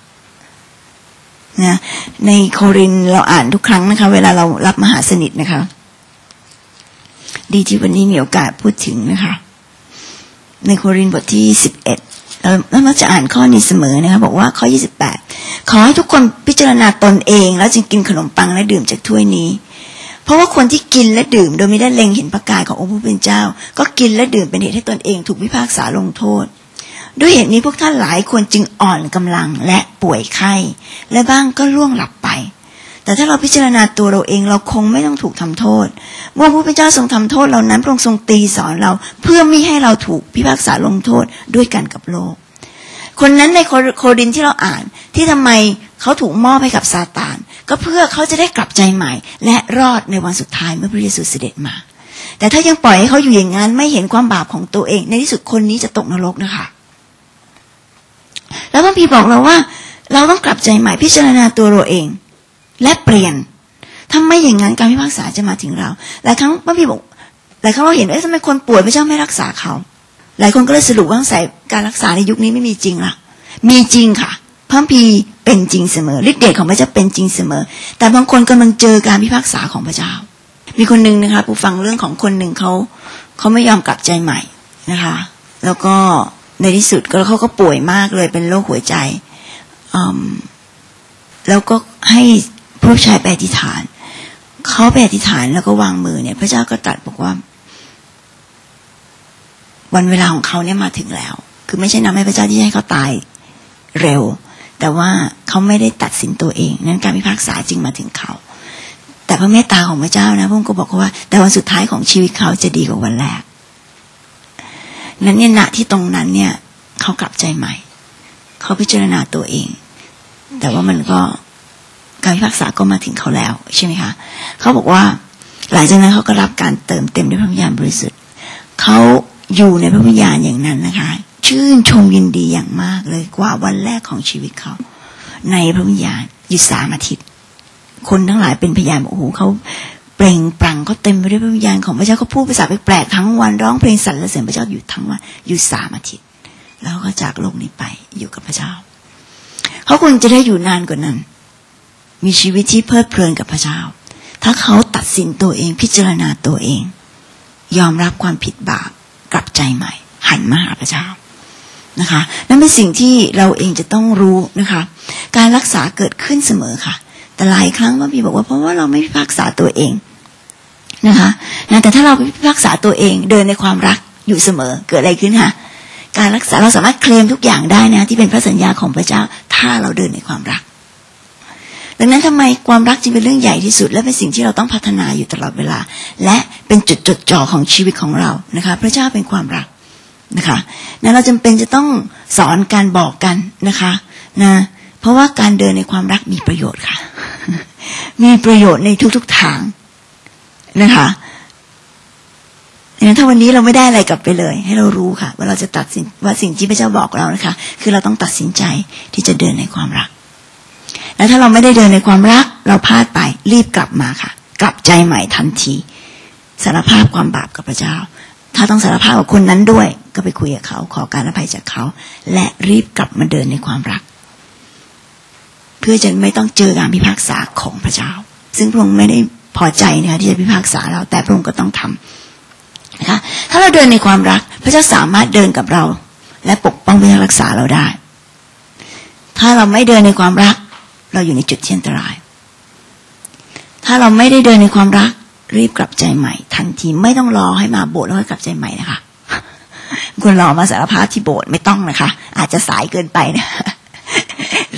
นะในโครินธ์เราอ่านทุกครั้งนะคะเวลาเรารับมหาสนิทนะคะดีที่วันนี้มีโอกาสพูดถึงนะคะในโครินธ์บทที่สิบเอ็ดเราเรามักจะอ่านข้อนี้เสมอนะคะบอกว่าข้อยี่สิบแปดขอให้ทุกคนพิจารณาตนเองแล้วจึงกินขนมปังและดื่มจากถ้วยนี้เพราะว่าคนที่กินและดื่มโดยไม่ได้เล็งเห็นพระกายขององค์ผู้เป็นเจ้าก็กินและดื่มเป็นเหตุให้ตนเองถูกพิพากษาลงโทษด้วยเหตุนี้พวกท่านหลายคนจึงอ่อนกำลังและป่วยไข้และบ้างก็ล่วงหลับไปแต่ถ้าเราพิจารณาตัวเราเองเราคงไม่ต้องถูกทำโทษเมื่อพระผู้เป็นเจ้าทรงทำโทษเรานั้นพระองค์ทรงตีสอนเราเพื่อไม่ให้เราถูกพิพากษาลงโทษด้วยกันกับโลกคนนั้นในโครินธ์ที่เราอ่านที่ทำไมเขาถูกมอบให้กับซาตานก็เพื่อเขาจะได้กลับใจใหม่และรอดในวันสุดท้ายเมื่อพระเยซูเสด็จมาแต่ถ้ายังปล่อยให้เขาอยู่อย่างนั้นไม่เห็นความบาปของตัวเองในที่สุดคนนี้จะตกนรกนะคะแล้วพระพีบอกเราว่าเราต้องกลับใจใหม่พิจารณาตัวเราเองและเปลี่ยนถ้าไม่อย่างนั้นการพิพากษาจะมาถึงเราหลายครั้งพระพีบอกหลายครั้งเราเห็นว่าทำไมคนป่วยพระเจ้าไม่รักษาเขาหลายคนก็เลยสรุปว่าใส่การรักษาในยุคนี้ไม่มีจริงละมีจริงค่ะพระพีเป็นจริงเสมอฤทธิ์เดชของพระเจ้าเป็นจริงเสมอแต่บางคนกำลังเจอการพิพากษาของพระเจ้ามีคนนึงนะคะผู้ฟังเรื่องของคนหนึ่งเขาเขาไม่ยอมกลับใจใหม่นะคะแล้วก็ในที่สุดก็เขาก็ป่วยมากเลยเป็นโรคหัวใจแล้วก็ให้ผู้ชายไปอธิษฐานเขาไปอธิษฐานแล้วก็วางมือเนี่ยพระเจ้าก็ตรัสบอกว่าวันเวลาของเขาเนี่ยมาถึงแล้วคือไม่ใช่นำให้พระเจ้าที่ให้เขาตายเร็วแต่ว่าเขาไม่ได้ตัดสินตัวเองนั้นการพิพากษาจึงมาถึงเขาแต่พระเมตตาของพระเจ้านะพระองค์ก็บอกว่าแต่วันสุดท้ายของชีวิตเขาจะดีกว่าวันแรกนั้นเนี่ยณที่ตรงนั้นเนี่ยเขากลับใจใหม่เขาพิจารณาตัวเองแต่ว่ามันก็การพิพากษาก็มาถึงเขาแล้วใช่ไหมคะเขาบอกว่าหลังจากนั้นเขาก็รับการเติมเต็มด้วยพระวิญญาณบริสุทธิ์เขาอยู่ในพระวิญญาณอย่างนั้นนะคะชื่นชมยินดีอย่างมากเลยกว่าวันแรกของชีวิตเขาในพระวิญญาณอยู่สามอาทิตย์คนทั้งหลายเป็นพยานบอกโอ้โหเขาเปล่งปลั่งเขาเต็มไปด้วยพระวิญญาณของพระเจ้าเขาพูดภาษาแปลกๆทั้งวันร้องเพลงสรรเสริญพระเจ้าอยู่ทั้งวันอยู่สามอาทิตย์แล้วก็จากโลกนี้ไปอยู่กับพระเจ้าเขาควรจะได้อยู่นานกว่านั้นมีชีวิตที่เพลิดเพลินกับพระเจ้าถ้าเขาตัดสินตัวเองพิจารณาตัวเองยอมรับความผิดบาปกลับใจใหม่หันมาหาพระเจ้านะคะนั่นเป็นสิ่งที่เราเองจะต้องรู้นะคะการรักษาเกิดขึ้นเสมอค่ะแต่หลายครั้งพระบิดาบอกว่าเพราะว่าเราไม่พิพากษาตัวเองนะคะนะแต่ถ้าเราพิพากษาตัวเองเดินในความรักอยู่เสมอเกิดอะไรขึ้นคะการรักษาเราสามารถเคลมทุกอย่างได้นะที่เป็นพระสัญญาของพระเจ้าถ้าเราเดินในความรักดังนั้นทำไมความรักจึงเป็นเรื่องใหญ่ที่สุดและเป็นสิ่งที่เราต้องพัฒนาอยู่ตลอดเวลาและเป็นจุดจดจ่อของชีวิตของเรานะคะพระเจ้าเป็นความรักนะคะนั้นเราจำเป็นจะต้องสอนการบอกกันนะคะนะเพราะว่าการเดินในความรักมีประโยชน์ค่ะมีประโยชน์ในทุกๆทางนะคะดังนั้นถ้าวันนี้เราไม่ได้อะไรกลับไปเลยให้เรารู้ค่ะว่าเราจะตัดสินว่าสิ่งที่พระเจ้าบอกเรานะคะคือเราต้องตัดสินใจที่จะเดินในความรักแล้วถ้าเราไม่ได้เดินในความรักเราพลาดไปรีบกลับมาค่ะกลับใจใหม่ทันทีสารภาพความบาปกับพระเจ้าถ้าต้องสารภาพกับคนนั้นด้วยก็ไปคุยกับเขาขอการอภัยจากเขาและรีบกลับมาเดินในความรักเพื่อจะไม่ต้องเจอการพิพากษาของพระเจ้าซึ่งพระองค์ไม่ได้พอใจนะคะที่จะพิพากษาเราแต่พระองค์ก็ต้องทำนะคะถ้าเราเดินในความรักพระเจ้าสามารถเดินกับเราและปกป้องและรักษาเราได้ถ้าเราไม่เดินในความรักเราอยู่ในจุดที่อันตรายถ้าเราไม่ได้เดินในความรักรีบกลับใจใหม่ทันทีไม่ต้องรอให้มาโบสถ์แล้วค่อยกลับใจใหม่นะคะควรรอมาสารภาพที่โบสถ์ไม่ต้องนะคะอาจจะสายเกินไปนะ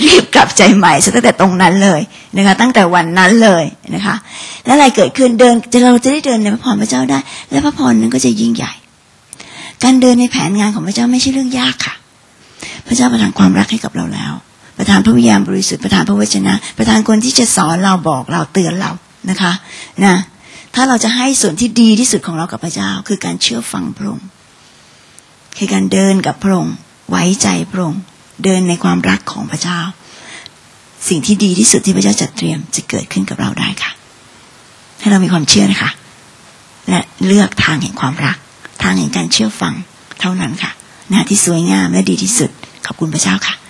รีบกลับใจใหม่ซะตั้งแต่ตรงนั้นเลยนะคะตั้งแต่วันนั้นเลยนะคะแล้วอะไรเกิดขึ้นเดินเราจะได้เดินในพระพรพระเจ้าได้และพระพรนั้นก็จะยิ่งใหญ่การเดินในแผนงานของพระเจ้าไม่ใช่เรื่องยากค่ะพระเจ้าประทานความรักให้กับเราแล้วประทานพระวิญญาณบริสุทธิ์ประทานพระวจนะประทานคนที่จะสอนเราบอกเราเตือนเรานะคะนะถ้าเราจะให้ส่วนที่ดีที่สุดของเรากับพระเจ้าคือการเชื่อฟังพระองค์คือการเดินกับพระองค์ไว้ใจพระองค์เดินในความรักของพระเจ้าสิ่งที่ดีที่สุดที่พระเจ้าจัดเตรียมจะเกิดขึ้นกับเราได้ค่ะให้เรามีความเชื่อนะคะและเลือกทางแห่งความรักทางแห่งการเชื่อฟังเท่านั้นค่ะนะที่สวยงามและดีที่สุดขอบคุณพระเจ้าค่ะ